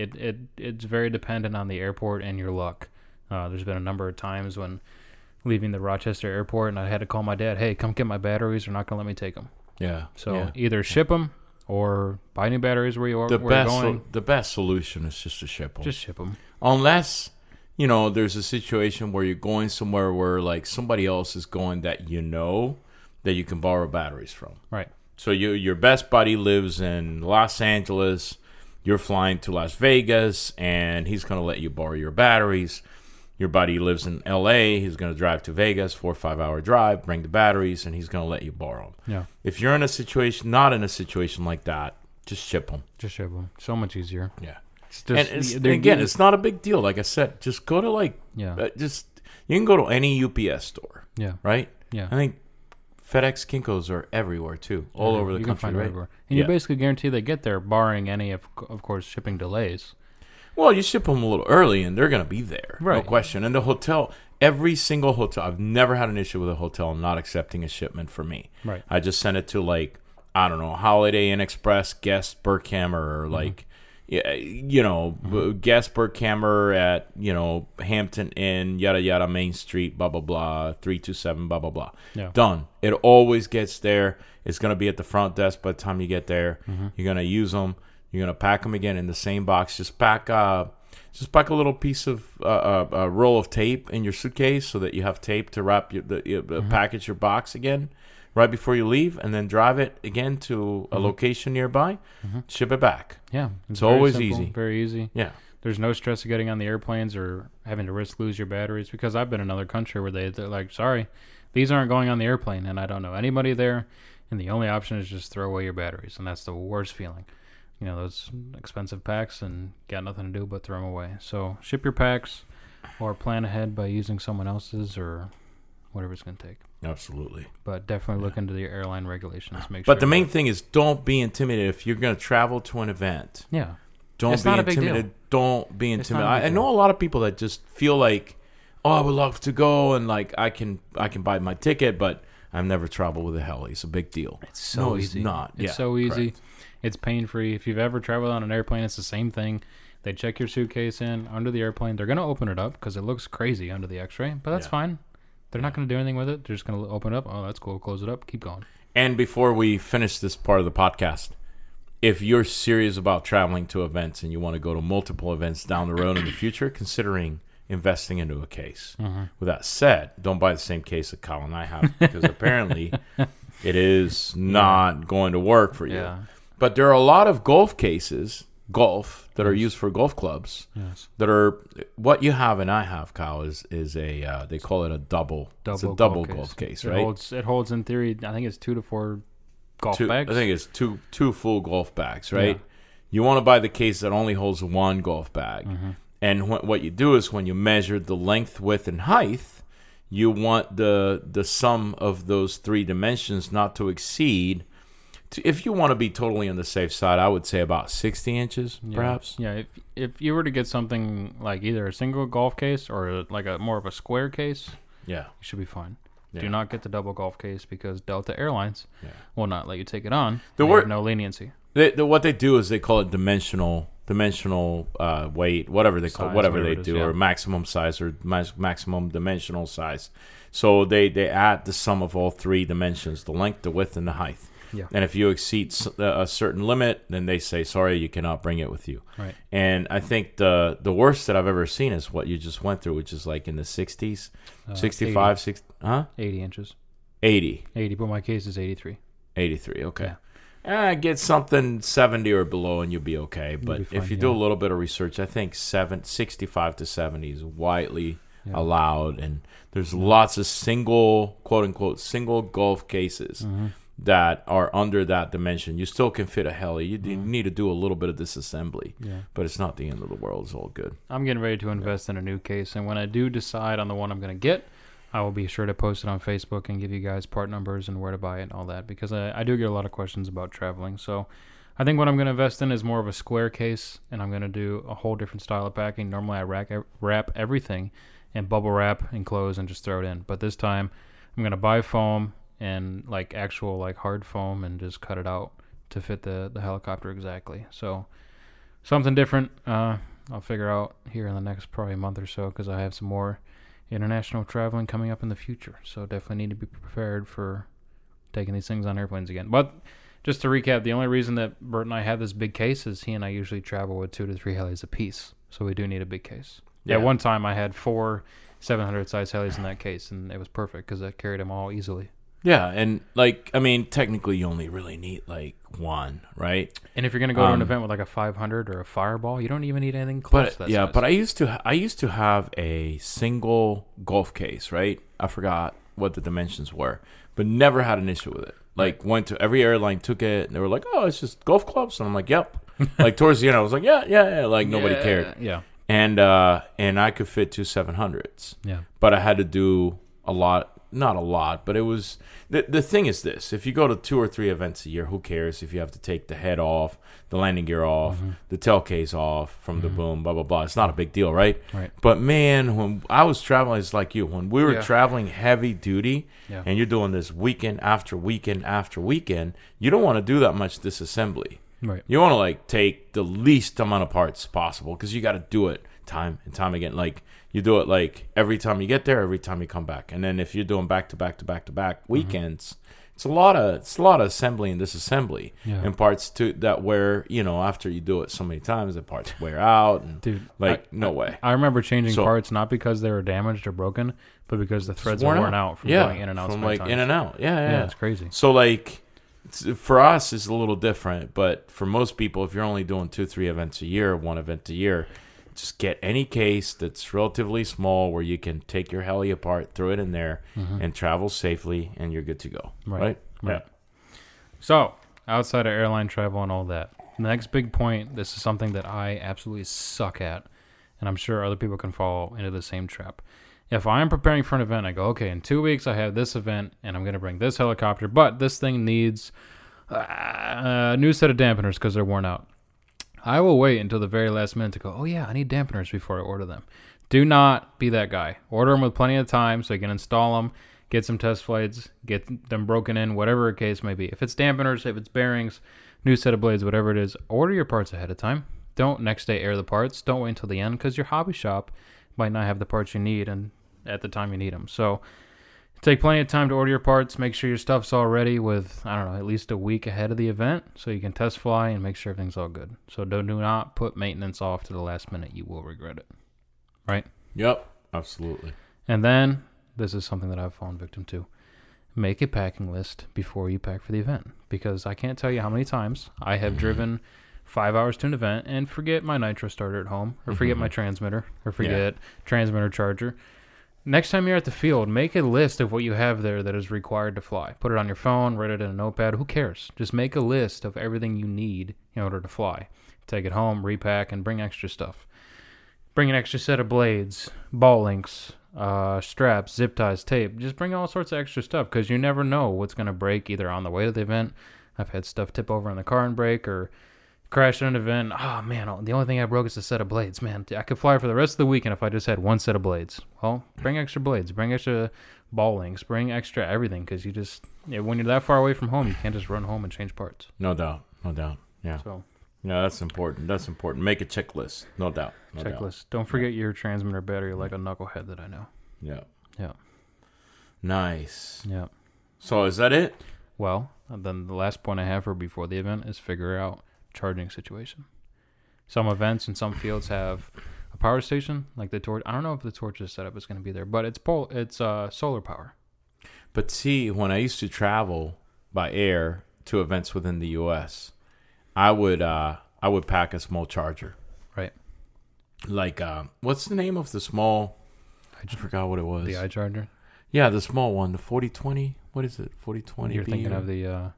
it's very dependent on the airport and your luck. There's been a number of times when leaving the Rochester airport and I had to call my dad, hey, come get my batteries. They're not going to let me take them. Yeah. So either ship them or buy new batteries where you are. The best solution is just to ship them. Just ship them. Unless, you know, there's a situation where you're going somewhere where like somebody else is going that you know that you can borrow batteries from. Right. So your best buddy lives in Los Angeles. You're flying to Las Vegas, and he's going to let you borrow your batteries. Your buddy lives in L.A. He's going to drive to Vegas, 4 or 5 hour drive, bring the batteries, and he's going to let you borrow them. Yeah. If you're not in a situation like that, just ship them. Just ship them. So much easier. Yeah. It's just, and it's not a big deal. Like I said, just go to You can go to any UPS store, Yeah. right? Yeah. I think FedEx Kinkos are everywhere too, all over the you country, can find right? everywhere. And you basically guarantee they get there, barring any, of course, shipping delays. Well, you ship them a little early, and they're going to be there, no Right. question. And the hotel, every single hotel, I've never had an issue with a hotel not accepting a shipment for me. Right. I just send it to, like, I don't know, Holiday Inn Express, Guest, Berkhammer, or like, Guest, Berkhammer at, Hampton Inn, yada, yada, Main Street, blah, blah, blah, 327, blah, blah, blah. Yeah. Done. It always gets there. It's going to be at the front desk by the time you get there. You're going to use them. You're going to pack them again in the same box. Just pack a little piece of a roll of tape in your suitcase so that you have tape to wrap package your box again right before you leave, and then drive it again to a location nearby. Ship it back. Yeah. It's very always simple, easy. Very easy. Yeah. There's no stress of getting on the airplanes or having to risk lose your batteries, because I've been in another country where they're like, sorry, these aren't going on the airplane, and I don't know anybody there, and the only option is just throw away your batteries, and that's the worst feeling. Those expensive packs, and got nothing to do but throw them away. So ship your packs, or plan ahead by using someone else's, or whatever it's going to take. Absolutely. But definitely look into the airline regulations. But the main thing is, don't be intimidated if you're going to travel to an event. Yeah. Don't It's be not a big intimidated. Don't be It's not a intimidated. big I know a lot of people that just feel like, oh, I would love to go, and like I can buy my ticket, but I've never traveled with a heli. It's a big deal. It's so easy. It's not. It's so easy. It's pain free. If you've ever traveled on an airplane, it's the same thing. They check your suitcase in under the airplane. They're going to open it up because it looks crazy under the X-ray, but that's fine. They're not going to do anything with it. They're just going to open it up. Oh, that's cool. Close it up. Keep going. And before we finish this part of the podcast, if you're serious about traveling to events and you want to go to multiple events down the road in the future, considering investing into a case. With that said, don't buy the same case that Kyle and I have, because apparently it is not going to work for you. Yeah. But there are a lot of golf cases, that are used for golf clubs. Yes. That are what you have and I have, Kyle, is a they call it a double. It's a double golf case, right? It holds in theory. I think it's 2 to 4 golf bags. I think it's two full golf bags, right? Yeah. You want to buy the case that only holds one golf bag, and what you do is when you measure the length, width, and height, you want the sum of those three dimensions not to exceed. If you want to be totally on the safe side, I would say about 60 inches, perhaps. Yeah, if you were to get something like either a single golf case or like a more of a square case, Yeah. you should be fine. Yeah. Do not get the double golf case because Delta Airlines will not let you take it on. The They word- have no leniency. What they do is they call it dimensional weight, whatever they call Size, whatever they whatever it is, do, yeah. or maximum size or maximum dimensional size. So they add the sum of all three dimensions: the length, the width, and the height. Yeah. And if you exceed a certain limit, then they say, sorry, you cannot bring it with you. Right. And I think the worst that I've ever seen is what you just went through, which is like in the 60s, 65, 60, 80 inches. 80. 80, but my case is 83. 83, okay. Get something 70 or below and you'll be okay. But be fine, if you do a little bit of research, I think 65 to 70 is widely allowed. And there's lots of single, quote-unquote, single golf cases that are under that dimension. You still can fit a heli. You need to do a little bit of disassembly. Yeah. But it's not the end of the world. It's all good. I'm getting ready to invest in a new case. And when I do decide on the one I'm going to get, I will be sure to post it on Facebook and give you guys part numbers and where to buy it and all that, because I do get a lot of questions about traveling. So I think what I'm going to invest in is more of a square case, and I'm going to do a whole different style of packing. Normally I wrap everything in bubble wrap and close and just throw it in. But this time I'm going to buy foam and like actual like hard foam and just cut it out to fit the helicopter exactly. So something different I'll figure out here in the next probably month or so, because I have some more international traveling coming up in the future, so definitely need to be prepared for taking these things on airplanes again. But just to recap, the only reason that Bert and I have this big case is he and I usually travel with 2 to 3 helis a piece, so we do need a big case. At one time I had 4 700 size helis in that case, and it was perfect because I carried them all easily. Yeah, and like, I mean, technically you only really need like one, right? And if you're going to go to an event with like a 500 or a Fireball, you don't even need anything close to that size. But I used to have a single golf case, right? I forgot what the dimensions were, but never had an issue with it. Like, went to every airline, took it, and they were like, "Oh, it's just golf clubs," and I'm like, "Yep." Like towards the end, I was like, "Yeah." Like nobody cared. Yeah. and I could fit 2 700s. Yeah. But I had to do a lot. Not a lot, but it was the thing is this: if you go to 2 or 3 events a year, who cares if you have to take the head off, the landing gear off, the tail case off from the boom, blah blah blah. It's not a big deal, right? Right. But man, when I was traveling, it's like you. When we were Yeah. traveling heavy duty, Yeah. and you're doing this weekend after weekend after weekend, you don't want to do that much disassembly. Right. You want to like take the least amount of parts possible because you got to do it time and time again. Like you do it like every time you get there, every time you come back, and then if you're doing back to back to back to back weekends, it's a lot of assembly and disassembly Yeah. and parts too that wear. After you do it so many times, the parts wear out and Dude, no way. I remember changing So- parts not because they were damaged or broken, but because the threads Worn were worn out from yeah, going in and out. from so many like times. in and out. Yeah. Yeah, it's crazy. So like for us, it's a little different, but for most people, if you're only doing 2-3 events a year, 1 event a year, just get any case that's relatively small where you can take your heli apart, throw it in there, and travel safely, and you're good to go. Right? Right. So, outside of airline travel and all that, the next big point, this is something that I absolutely suck at, and I'm sure other people can fall into the same trap. If I'm preparing for an event, I go, okay, in 2 weeks I have this event, and I'm going to bring this helicopter, but this thing needs a new set of dampeners because they're worn out. I will wait until the very last minute to go, oh yeah, I need dampeners before I order them. Do not be that guy. Order them with plenty of time so you can install them, get some test flights, get them broken in, whatever the case may be. If it's dampeners, if it's bearings, new set of blades, whatever it is, order your parts ahead of time. Don't next day air the parts. Don't wait until the end because your hobby shop might not have the parts you need and at the time you need them. So take plenty of time to order your parts. Make sure your stuff's all ready with, at least a week ahead of the event so you can test fly and make sure everything's all good. So do not put maintenance off to the last minute. You will regret it. Right? Yep. Absolutely. And then, this is something that I've fallen victim to. Make a packing list before you pack for the event. Because I can't tell you how many times I have driven 5 hours to an event and forget my nitro starter at home, or forget my transmitter, or forget transmitter charger. Next time you're at the field, make a list of what you have there that is required to fly. Put it on your phone, write it in a notepad. Who cares? Just make a list of everything you need in order to fly. Take it home, repack, and bring extra stuff. Bring an extra set of blades, ball links, straps, zip ties, tape. Just bring all sorts of extra stuff because you never know what's going to break either on the way to the event. I've had stuff tip over in the car and break, or crash at an event. Oh, man, the only thing I broke is a set of blades. Man, I could fly for the rest of the weekend if I just had one set of blades. Well, bring extra blades. Bring extra ball links. Bring extra everything because when you're that far away from home, you can't just run home and change parts. No doubt. Yeah. So, yeah, that's important. Make a checklist. No doubt. checklist. Don't forget your transmitter battery like a knucklehead that I know. Yeah. Yeah. Nice. Yeah. So is that it? Well, then the last point I have for before the event is figure out charging situation. Some events and some fields have a power station, like the torch. I don't know if the torch's setup is going to be there, but it's solar power. But see, when I used to travel by air to events within the U.S., I would pack a small charger. Right. Like what's the name of the small? I forgot what it was. The iCharger. Yeah, the small one, the 4020. What is it? 4020. You're thinking of the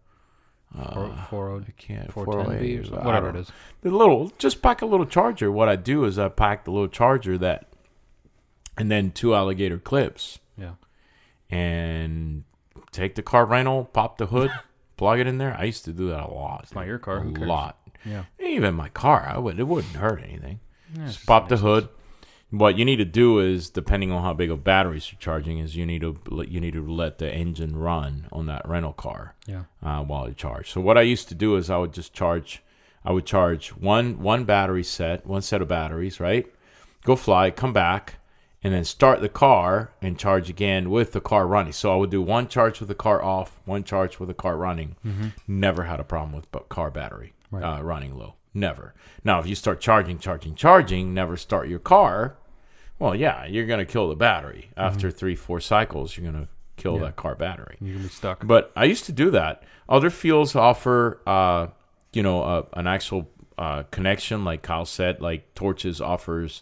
410B or something, whatever it is. The little, just pack a little charger. What I do is I pack the little charger and then 2 alligator clips. Yeah. And take the car rental, pop the hood, plug it in there. I used to do that a lot. It's not your car. A lot. Yeah. Even my car, it wouldn't hurt anything. Yeah, just pop the hood. What you need to do is, depending on how big of batteries you're charging, is you need to let the engine run on that rental car. Yeah. While you charge. So what I used to do is I would charge one battery set, one set of batteries, right? Go fly, come back, and then start the car and charge again with the car running. So I would do one charge with the car off, one charge with the car running. Mm-hmm. Never had a problem with car battery running low. Never. Now, if you start charging, never start your car, well, yeah, you're going to kill the battery. After 3-4 cycles, you're going to kill that car battery. You're going to be stuck. But I used to do that. Other fields offer, an actual connection, like Kyle said, like Torches offers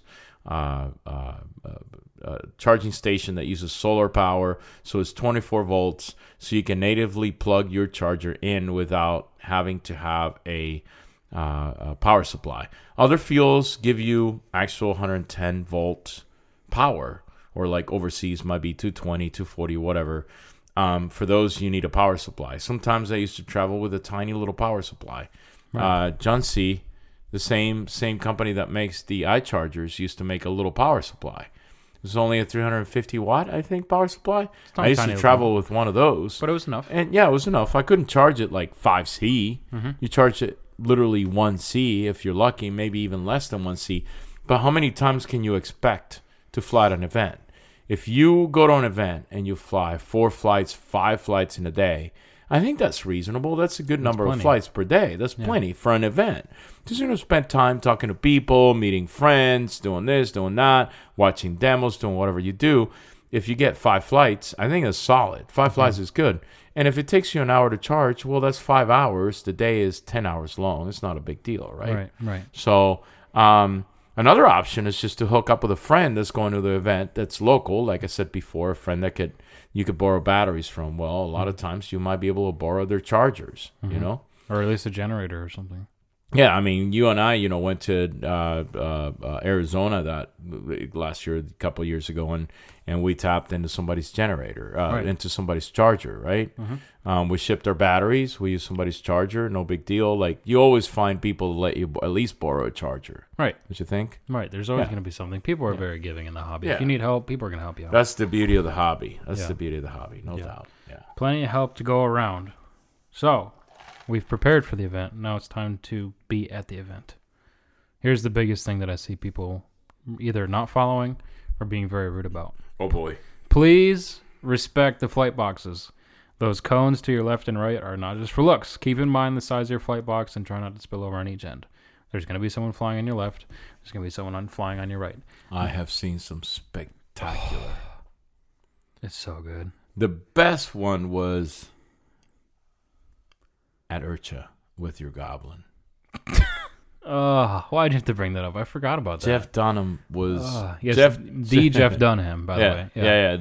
charging station that uses solar power, so it's 24 volts, so you can natively plug your charger in without having to have a power supply. Other fuels give you actual 110 volt power, or like overseas might be 220, 240, whatever. For those, you need a power supply. Sometimes I used to travel with a tiny little power supply. Right. Junsea, the same company that makes the iChargers, used to make a little power supply. It was only a 350 watt, I think, power supply. I used to travel with one of those. But it was enough. And yeah, it was enough. I couldn't charge it like 5C. Mm-hmm. You charge it literally 1C if you're lucky, maybe even less than 1C. But how many times can you expect to fly at an event? If you go to an event and you fly 4 flights, 5 flights in a day, I think that's reasonable. That's a good number of flights per day. That's plenty for an event. Because you're going to spend time talking to people, meeting friends, doing this, doing that, watching demos, doing whatever you do. If you get 5 flights, I think that's solid. 5 flights is good. And if it takes you an hour to charge, well, that's 5 hours. The day is 10 hours long. It's not a big deal, right? Right. So another option is just to hook up with a friend that's going to the event that's local. Like I said before, a friend that you could borrow batteries from. Well, a lot of times you might be able to borrow their chargers, you know? Or at least a generator or something. Yeah, I mean, you and I, went to Arizona that last year, a couple of years ago, and we tapped into somebody's generator, into somebody's charger, right? Mm-hmm. We shipped our batteries. We used somebody's charger. No big deal. Like, you always find people to let you at least borrow a charger. Right. Don't you think? Right. There's always going to be something. People are very giving in the hobby. Yeah. If you need help, people are going to help you out. That's the beauty of the hobby. That's the beauty of the hobby, no doubt. Yeah. Plenty of help to go around. So, we've prepared for the event. Now it's time to be at the event. Here's the biggest thing that I see people either not following or being very rude about. Oh, boy. Please respect the flight boxes. Those cones to your left and right are not just for looks. Keep in mind the size of your flight box and try not to spill over on each end. There's going to be someone flying on your left. There's going to be someone flying on your right. I have seen some spectacular. It's so good. The best one was at Urcha with your goblin. Why'd you have to bring that up? I forgot about that. Jeff Dunham was yes, Jeff Jeff Dunham, by the way. Yeah.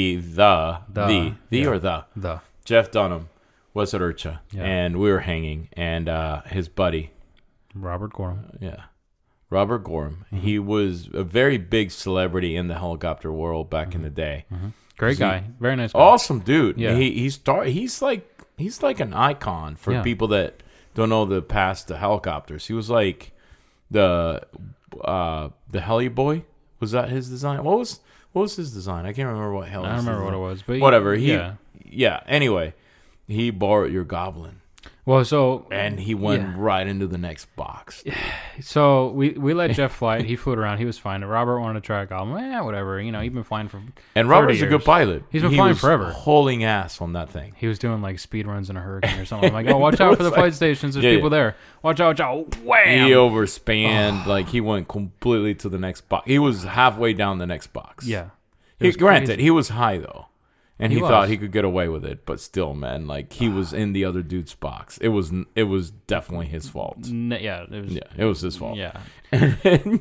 The Jeff Dunham was at Urcha, and we were hanging, and his buddy Robert Gorham. Robert Gorham. Mm-hmm. He was a very big celebrity in the helicopter world back in the day. Mm-hmm. Great guy, very nice guy. Awesome dude. Yeah. He's like an icon for people that don't know the past the helicopters. He was like the heli boy. Was that his design? What was his design? I can't remember what heli. I don't remember what it was, but whatever. Anyway, he borrowed your goblin. Well, and he went right into the next box. So we let Jeff fly it. He flew it around. He was fine. Robert wanted to try a goblin. Whatever. He's been flying for 30 Robert's years. a good pilot. He's been flying forever. Hauling ass on that thing. He was doing like speed runs in a hurricane or something. I'm like, watch out for the flight stations. There's people there. Watch out. Wham! He overspanned. He went completely to the next box. He was halfway down the next box. Yeah. Granted, he was high though. And he thought was. he could get away with it, but still, man, he was in the other dude's box. It was definitely his fault. It was his fault. Yeah. And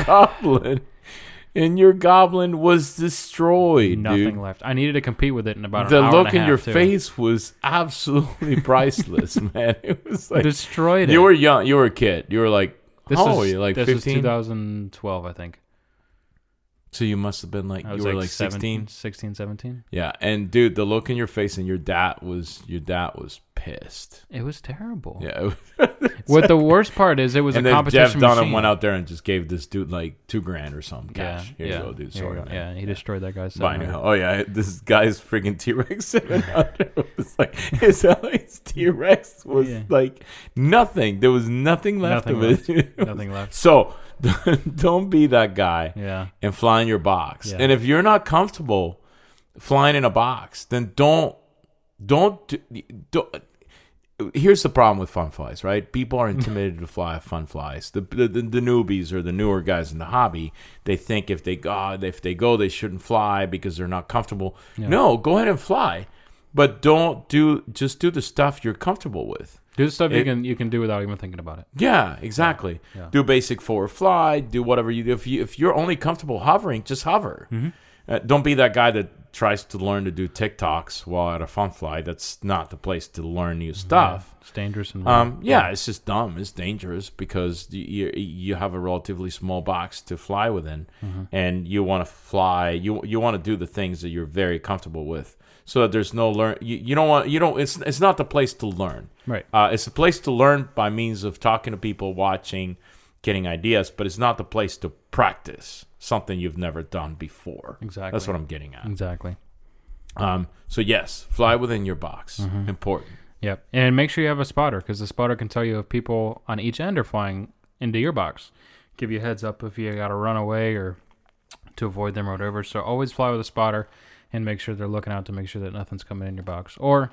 your goblin was destroyed. Nothing left. I needed to compete with it in about an the hour look and a in half, your too. face was absolutely priceless, man. It was like destroyed it. You were young. You were a kid. You were like, how old were you? Like 15? This was 2012, I think. So you must have been like, I was you were like 16? 16, 17. Yeah, and dude, the look in your face, and your dad was pissed. It was terrible. Yeah. What the worst part is, it was and a then competition Jeff Dunham machine. went out there and just gave this dude like $2,000 or something cash. Here you go, dude. Sorry, man. Yeah, he destroyed that guy's. Oh yeah, this guy's freaking T-Rex sitting out there. It was like his T-Rex was like nothing. There was nothing left of it. Nothing left. So don't be that guy. And fly in your box. And if you're not comfortable flying in a box, then don't. Here's the problem with fun flies, right? People are intimidated to fly fun flies. The newbies or the newer guys in the hobby, they think if they go, they shouldn't fly because they're not comfortable. Yeah. No, go ahead and fly, but just do the stuff you're comfortable with. Do the stuff you can do without even thinking about it. Yeah, exactly. Yeah. Do basic forward fly. Do whatever you do. If you're only comfortable hovering, just hover. Mm-hmm. Don't be that guy that tries to learn to do TikToks while at a fun fly. That's not the place to learn new stuff. It's dangerous and it's just dumb. It's dangerous because you have a relatively small box to fly within, and you want to fly. You want to do the things that you're very comfortable with, so that there's no learn. You don't want. It's not the place to learn. Right. It's a place to learn by means of talking to people, watching, getting ideas, but it's not the place to practice something you've never done before. Exactly. That's what I'm getting at. Exactly. So yes, fly within your box. Important. Yep. And make sure you have a spotter, because the spotter can tell you if people on each end are flying into your box. Give you a heads up if you got to run away or to avoid them or whatever. So always fly with a spotter and make sure they're looking out to make sure that nothing's coming in your box. Or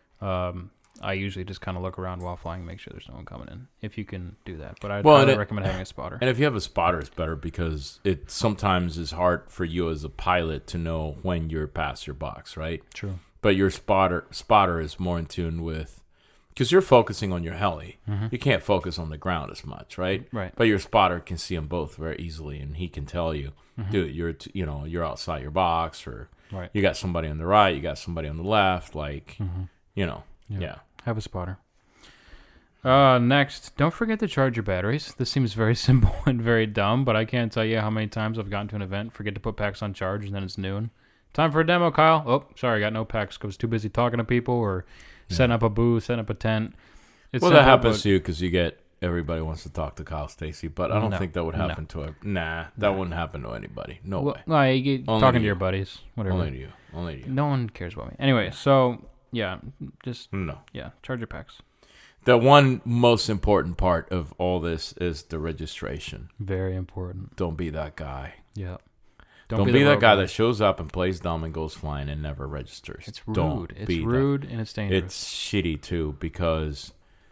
I usually just kind of look around while flying, make sure there's no one coming in, if you can do that. But I'd highly recommend having a spotter. And if you have a spotter, it's better because it sometimes is hard for you as a pilot to know when you're past your box, right? True. But your spotter is more in tune with, because you're focusing on your heli. You can't focus on the ground as much, right? Right. But your spotter can see them both very easily, and he can tell you, dude, you're outside your box, or you got somebody on the right, you got somebody on the left, yeah. Have a spotter. Next, don't forget to charge your batteries. This seems very simple and very dumb, but I can't tell you how many times I've gotten to an event, forget to put packs on charge, and then it's noon. Time for a demo, Kyle. Oh, sorry, I got no packs. I was too busy talking to people or setting up a booth, setting up a tent. It's simple, that happens to you because you get everybody wants to talk to Kyle Stacy, but I don't think that would happen to him. That wouldn't happen to anybody. No way. Well, you get talking to your buddies, whatever. Only to you. No one cares about me. Anyway, so yeah, just charge your packs. The one most important part of all this is the registration. Very important. Don't be that guy. Yeah. Don't be that guy that shows up and plays dumb and goes flying and never registers. It's rude. It's rude and it's dangerous. It's shitty too because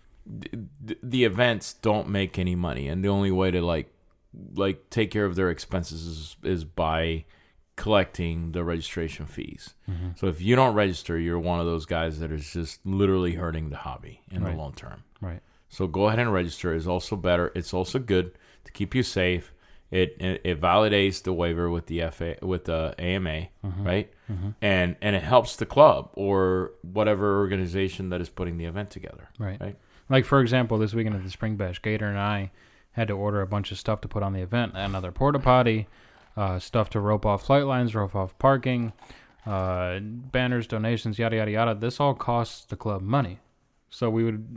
the events don't make any money, and the only way to like take care of their expenses is by collecting the registration fees. So if you don't register, you're one of those guys that is just literally hurting the hobby in the long term. Right. So go ahead and register. It's also better. It's also good to keep you safe. It validates the waiver with the AMA, right? And it helps the club or whatever organization that is putting the event together. Right. Like, for example, this weekend at the Spring Bash, Gator and I had to order a bunch of stuff to put on the event. Another porta potty, stuff to rope off flight lines, rope off parking, banners, donations, yada, yada, yada. This all costs the club money. So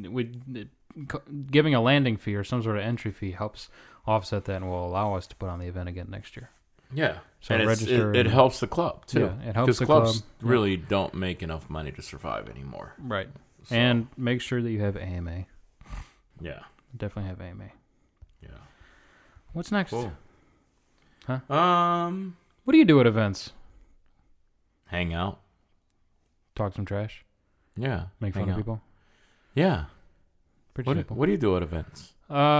giving a landing fee or some sort of entry fee helps offset that and will allow us to put on the event again next year. Yeah. So and it helps the club, too. Yeah, it helps the clubs club. really don't make enough money to survive anymore. Right. So. And make sure that you have AMA. Yeah. Definitely have AMA. Yeah. What's next? Cool. Huh? What do you do at events? Hang out. Talk some trash? Yeah. Make fun of people? Yeah. Pretty simple. What do you do at events?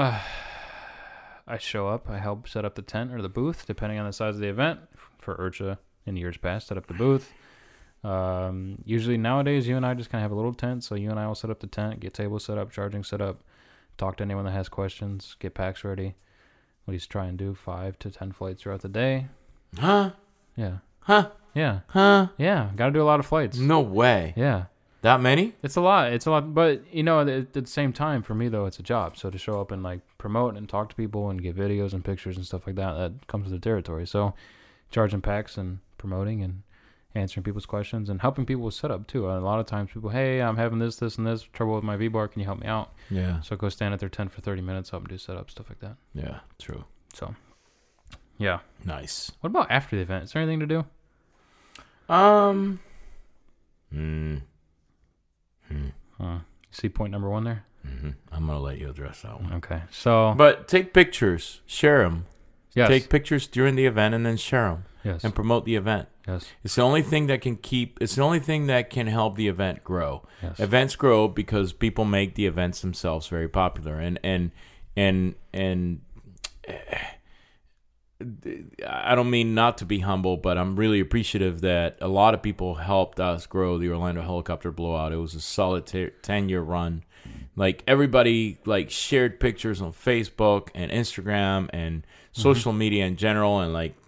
I show up. I help set up the tent or the booth, depending on the size of the event. For IRCHA, in years past, set up the booth. Usually nowadays, you and I just kind of have a little tent, so you and I will set up the tent, get tables set up, charging set up, talk to anyone that has questions, get packs ready. At least try and do 5 to 10 flights throughout the day. Huh? Yeah. Huh? Yeah. Huh? Yeah. Got to do a lot of flights. No way. Yeah. That many? It's a lot. But, at the same time, for me, though, it's a job. So to show up and, promote and talk to people and get videos and pictures and stuff like that, that comes with the territory. So charging packs and promoting and answering people's questions and helping people with setup, too. A lot of times people, hey, I'm having this, and this, trouble with my V-bar. Can you help me out? Yeah. So go stand at their tent for 30 minutes, help them do setup, stuff like that. Yeah, true. So, yeah. Nice. What about after the event? Is there anything to do? See point number 1 there? Mm-hmm. I'm going to let you address that one. Okay. So, but take pictures, share them. Yes. Take pictures during the event and then share them. Yes. And promote the event. Yes. It's the only thing that can help the event grow. Yes. Events grow because people make the events themselves very popular. And I don't mean not to be humble, but I'm really appreciative that a lot of people helped us grow the Orlando Helicopter Blowout. It was a solid 10-year run. Everybody shared pictures on Facebook and Instagram and social media in general, and back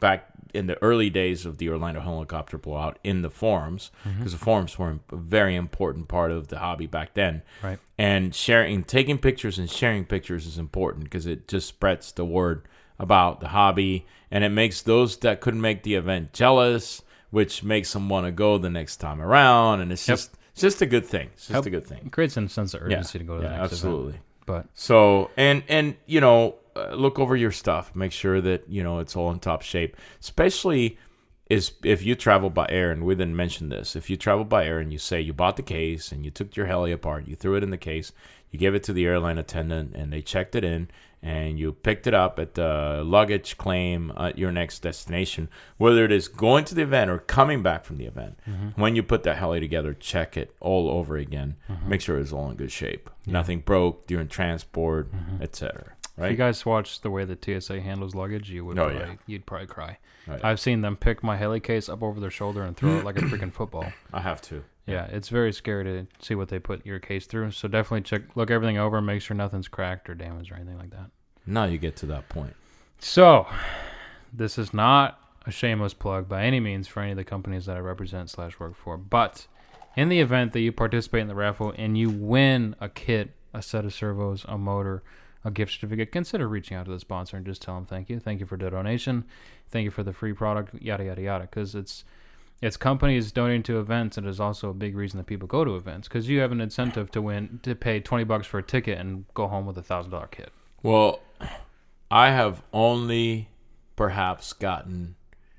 in the early days of the Orlando helicopter blowout in the forums, because the forums were a very important part of the hobby back then. Right. And taking pictures and sharing pictures is important because it just spreads the word about the hobby, and it makes those that couldn't make the event jealous, which makes them want to go the next time around, and it's just a good thing. It's just a good thing. It creates a sense of urgency to go to the next absolutely. event. But so, and you know, look over your stuff. Make sure that, you know, it's all in top shape, especially if you travel by air, and we didn't mention this. If you travel by air and you say you bought the case and you took your heli apart, you threw it in the case, you gave it to the airline attendant, and they checked it in, and you picked it up at the luggage claim at your next destination, whether it is going to the event or coming back from the event, when you put that heli together, check it all over again. Make sure it's all in good shape. Nothing broke during transport, etc. Right? if you guys watch the way the TSA handles luggage, you'd probably cry. Right. I've seen them pick my heli case up over their shoulder and throw it like a freaking football. I have to. Yeah, it's very scary to see what they put your case through. So definitely look everything over, make sure nothing's cracked or damaged or anything like that. Now you get to that point. So, this is not a shameless plug by any means for any of the companies that I represent / work for. But in the event that you participate in the raffle and you win a kit, a set of servos, a motor, a gift certificate, consider reaching out to the sponsor and just tell them thank you. Thank you for the donation. Thank you for the free product, yada, yada, yada. Because it's companies donating to events, and it is also a big reason that people go to events, because you have an incentive to pay $20 for a ticket and go home with a $1,000 kit. Well, I have only perhaps gotten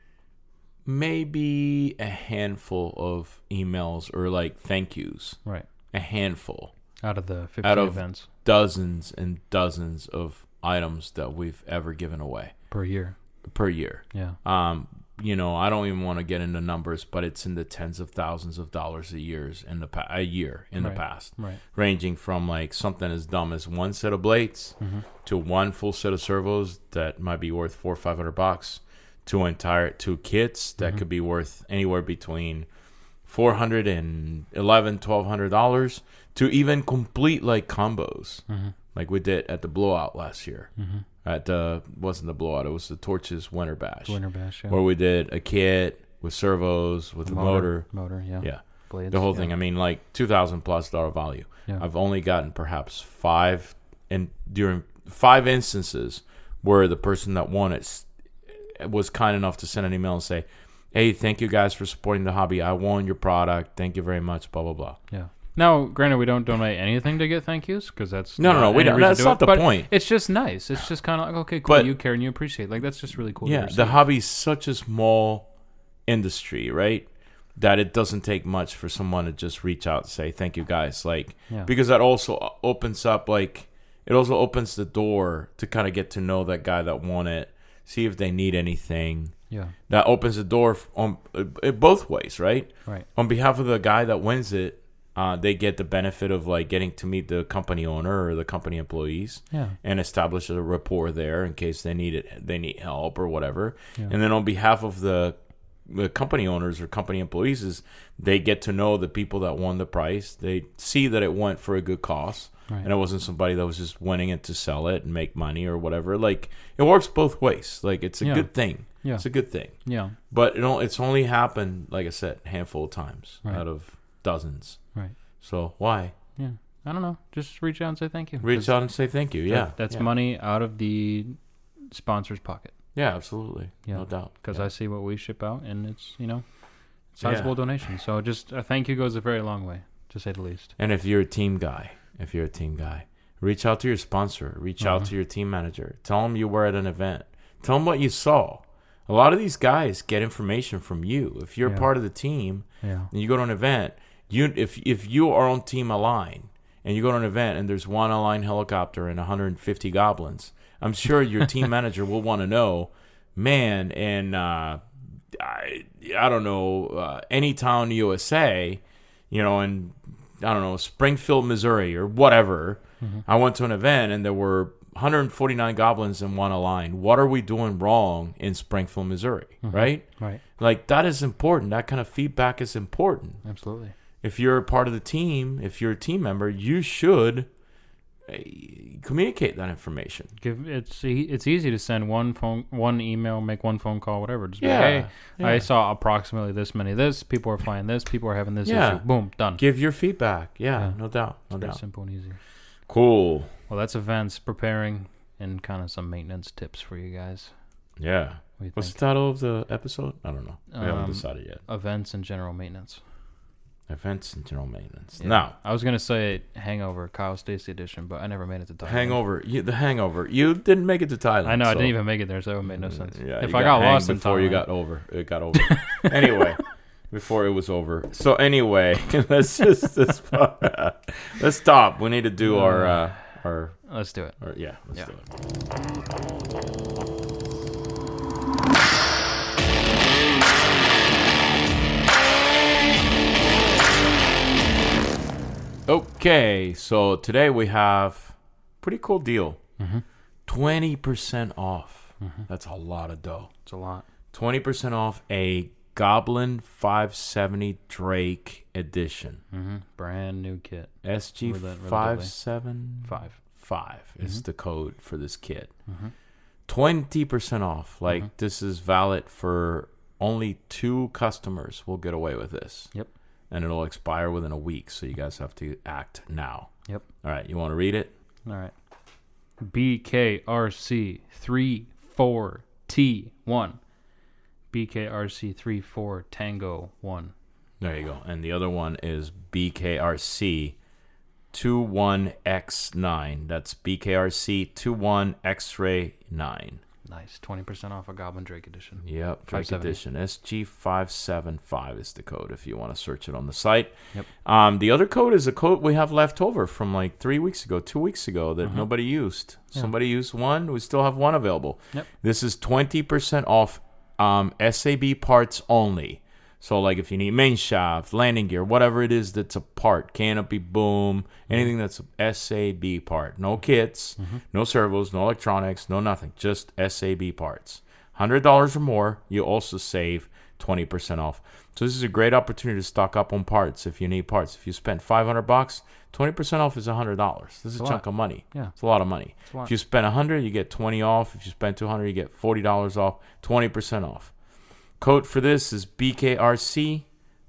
maybe a handful of emails or like thank yous. Right. A handful. Out of the 50 events. Dozens and dozens of items that we've ever given away. Per year. Yeah. You know, I don't even want to get into numbers, but it's in the tens of thousands of dollars a year in the past, right. Ranging from like something as dumb as one set of blades to one full set of servos that might be worth $400 or $500 to two kits that could be worth anywhere between $400 and $1,100-$1,200 to even complete like combos, like we did at the blowout last year. Wasn't the blowout, it was the Torches Winter Bash. Where we did a kit with servos, with the motor, yeah, blades, the whole thing. I mean, like $2,000+ value. Yeah. I've only gotten perhaps during 5 instances where the person that won it was kind enough to send an email and say, "Hey, thank you guys for supporting the hobby. I won your product. Thank you very much." Blah blah blah. Yeah. Now, granted, we don't donate anything to get thank yous, because that's no. We don't. That's not the point. It's just nice. It's just kind of like, okay, cool. You care and you appreciate. Like, that's just really cool. Yeah, the hobby's such a small industry, right? That it doesn't take much for someone to just reach out and say thank you, guys. Like, because that also opens up, like, it also opens the door to kind of get to know that guy that won it, see if they need anything. Yeah, that opens the door on both ways, right? Right. On behalf of the guy that wins it. They get the benefit of like getting to meet the company owner or the company employees, and establish a rapport there in case they need help or whatever. Yeah. And then on behalf of the company owners or company employees, is they get to know the people that won the prize. They see that it went for a good cause, and it wasn't somebody that was just winning it to sell it and make money or whatever. Like, it works both ways. Like, it's a good thing. Yeah, it's a good thing. Yeah, but it's only happened, like I said, a handful of times out of dozens. Right. So why? Yeah. I don't know. Just reach out and say thank you. Reach out and say thank you. Yeah. That's money out of the sponsor's pocket. Yeah, absolutely. Yeah. No doubt. Because I see what we ship out, and it's, sizable donation. So just a thank you goes a very long way, to say the least. And if you're a team guy, reach out to your sponsor. Reach out to your team manager. Tell them you were at an event. Tell them what you saw. A lot of these guys get information from you. If you're part of the team and you go to an event, if you are on Team Align and you go to an event and there's one Align helicopter and 150 goblins, I'm sure your team manager will want to know, man, and I don't know, Anytown, USA, and I don't know, Springfield, Missouri, or whatever. I went to an event and there were 149 goblins and one Align. What are we doing wrong in Springfield, Missouri? Right? Right. Like, that is important. That kind of feedback is important. Absolutely. If you're a part of the team, if you're a team member, you should communicate that information. It's easy to send one email, make one phone call, whatever. Just be like, Yeah. hey, I saw approximately this many this. People are finding this. People are having this issue. Boom, done. Give your feedback. Yeah. No doubt. Very simple and easy. Cool. Well, that's events, preparing, and kind of some maintenance tips for you guys. Yeah. What's the title of the episode? I don't know. We haven't decided yet. Events and general maintenance. Events and general maintenance. Yeah. Now, I was gonna say Hangover, Kyle Stacey edition, but I never made it to Thailand. The Hangover. You didn't make it to Thailand. I know. I didn't even make it there, so it made no sense. Yeah, if I got lost in before Thailand, it got over. Anyway, before it was over. So anyway, let's stop. We need to do our. Let's do it. Let's do it. Okay, so today we have pretty cool deal. 20% off. That's a lot of dough. It's a lot. 20% off a Goblin 570 Drake edition. Brand new kit. SG 575 is the code for this kit. 20% off. Like this is valid for only 2 customers. Will get away with this. Yep. And it'll expire within a week, so you guys have to act now. Yep. All right, you want to read it? All right. BKRC 34T1. BKRC 34 Tango 1. There you go. And the other one is BKRC 21X9. That's BKRC 21 X-Ray 9. Nice. 20% off a Goblin Drake edition. Yep, Drake edition. SG575 is the code if you want to search it on the site. Yep. The other code is a code we have left over from like 2 weeks ago that nobody used. Yeah. Somebody used one. We still have one available. Yep. This is 20% off SAB parts only. So like if you need main shaft, landing gear, whatever it is that's a part, canopy, boom, anything that's a SAB part. No kits, no servos, no electronics, no nothing. Just SAB parts. $100 or more, you also save 20% off. So this is a great opportunity to stock up on parts if you need parts. If you spend $500, 20% off is $100. This is a chunk of money. Yeah. It's a lot of money. If you spend $100, you get 20 off. If you spend $200, you get $40 off, 20% off. Code for this is BKRC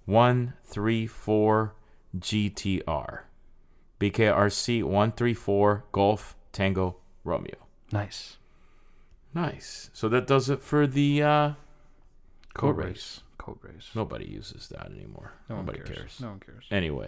134 GTR. BKRC 134 Golf Tango Romeo. Nice. So that does it for the code race. Code race. Nobody uses that anymore. Nobody cares. No one cares.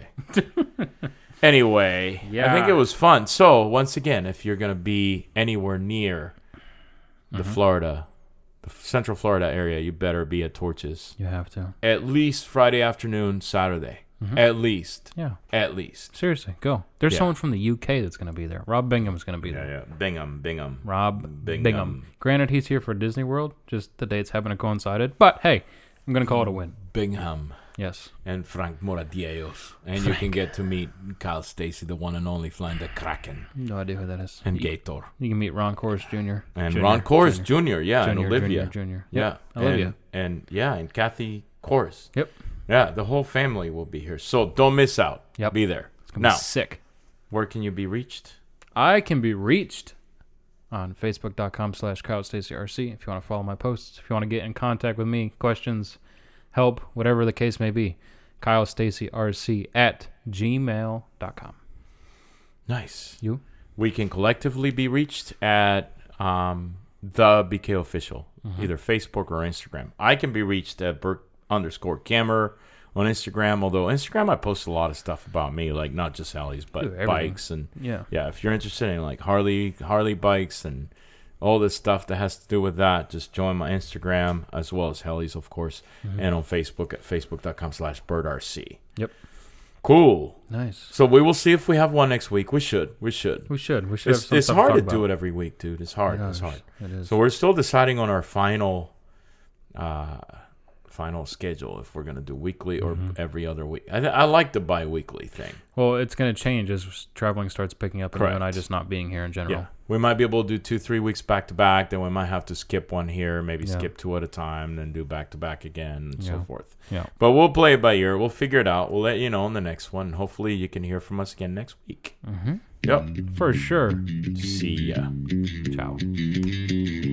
Anyway, yeah. I think it was fun. So once again, if you're gonna be anywhere near the Central Florida area, you better be at Torches. You have to. At least Friday afternoon, Saturday. At least. Yeah. At least. Seriously, go. There's someone from the UK that's going to be there. Rob Bingham's going to be there. Yeah. Bingham. Rob Bingham. Granted, he's here for Disney World. Just the dates haven't coincided. But, hey, I'm going to call it a win. Bingham. Yes. And Frank Moradiellos. And you can get to meet Kyle Stacey, the one and only flying the Kraken. No idea who that is. And Gator. You can meet Ron Kors Jr. And Ron Kors Jr. Yeah, and Olivia. Jr. Yeah. Olivia. And Kathy Kors. Yep. Yeah, the whole family will be here. So don't miss out. Yep. Be there. It's going to be sick. Where can you be reached? I can be reached on Facebook.com/KyleStaceyRC if you want to follow my posts. If you want to get in contact with me, questions, help, whatever the case may be, KyleStaceyRC@gmail.com. Nice. You? We can collectively be reached at the BK Official, either Facebook or Instagram. I can be reached at Bert_Cammer on Instagram, although Instagram I post a lot of stuff about me, like not just Alley's, but bikes and if you're interested in like Harley bikes and all this stuff that has to do with that, just join my Instagram as well as Helly's, of course, and on Facebook at facebook.com/BertRC. Yep. Cool. Nice. So we will see if we have one next week. We should. It's hard to do it every week, dude. It's hard. It's hard. It is. So we're still deciding on our final final schedule if we're going to do weekly or every other week. I like the bi-weekly thing. Well, it's going to change as traveling starts picking up, and you Correct. and I just not being here in general. Yeah. We might be able to do 2-3 weeks back to back. Then we might have to skip one here, maybe Yeah. skip 2 at a time, then do back to back again, and so forth. Yeah. But we'll play it by ear. We'll figure it out. We'll let you know in the next one. Hopefully, you can hear from us again next week. Mm-hmm. Yep. For sure. See ya. Ciao.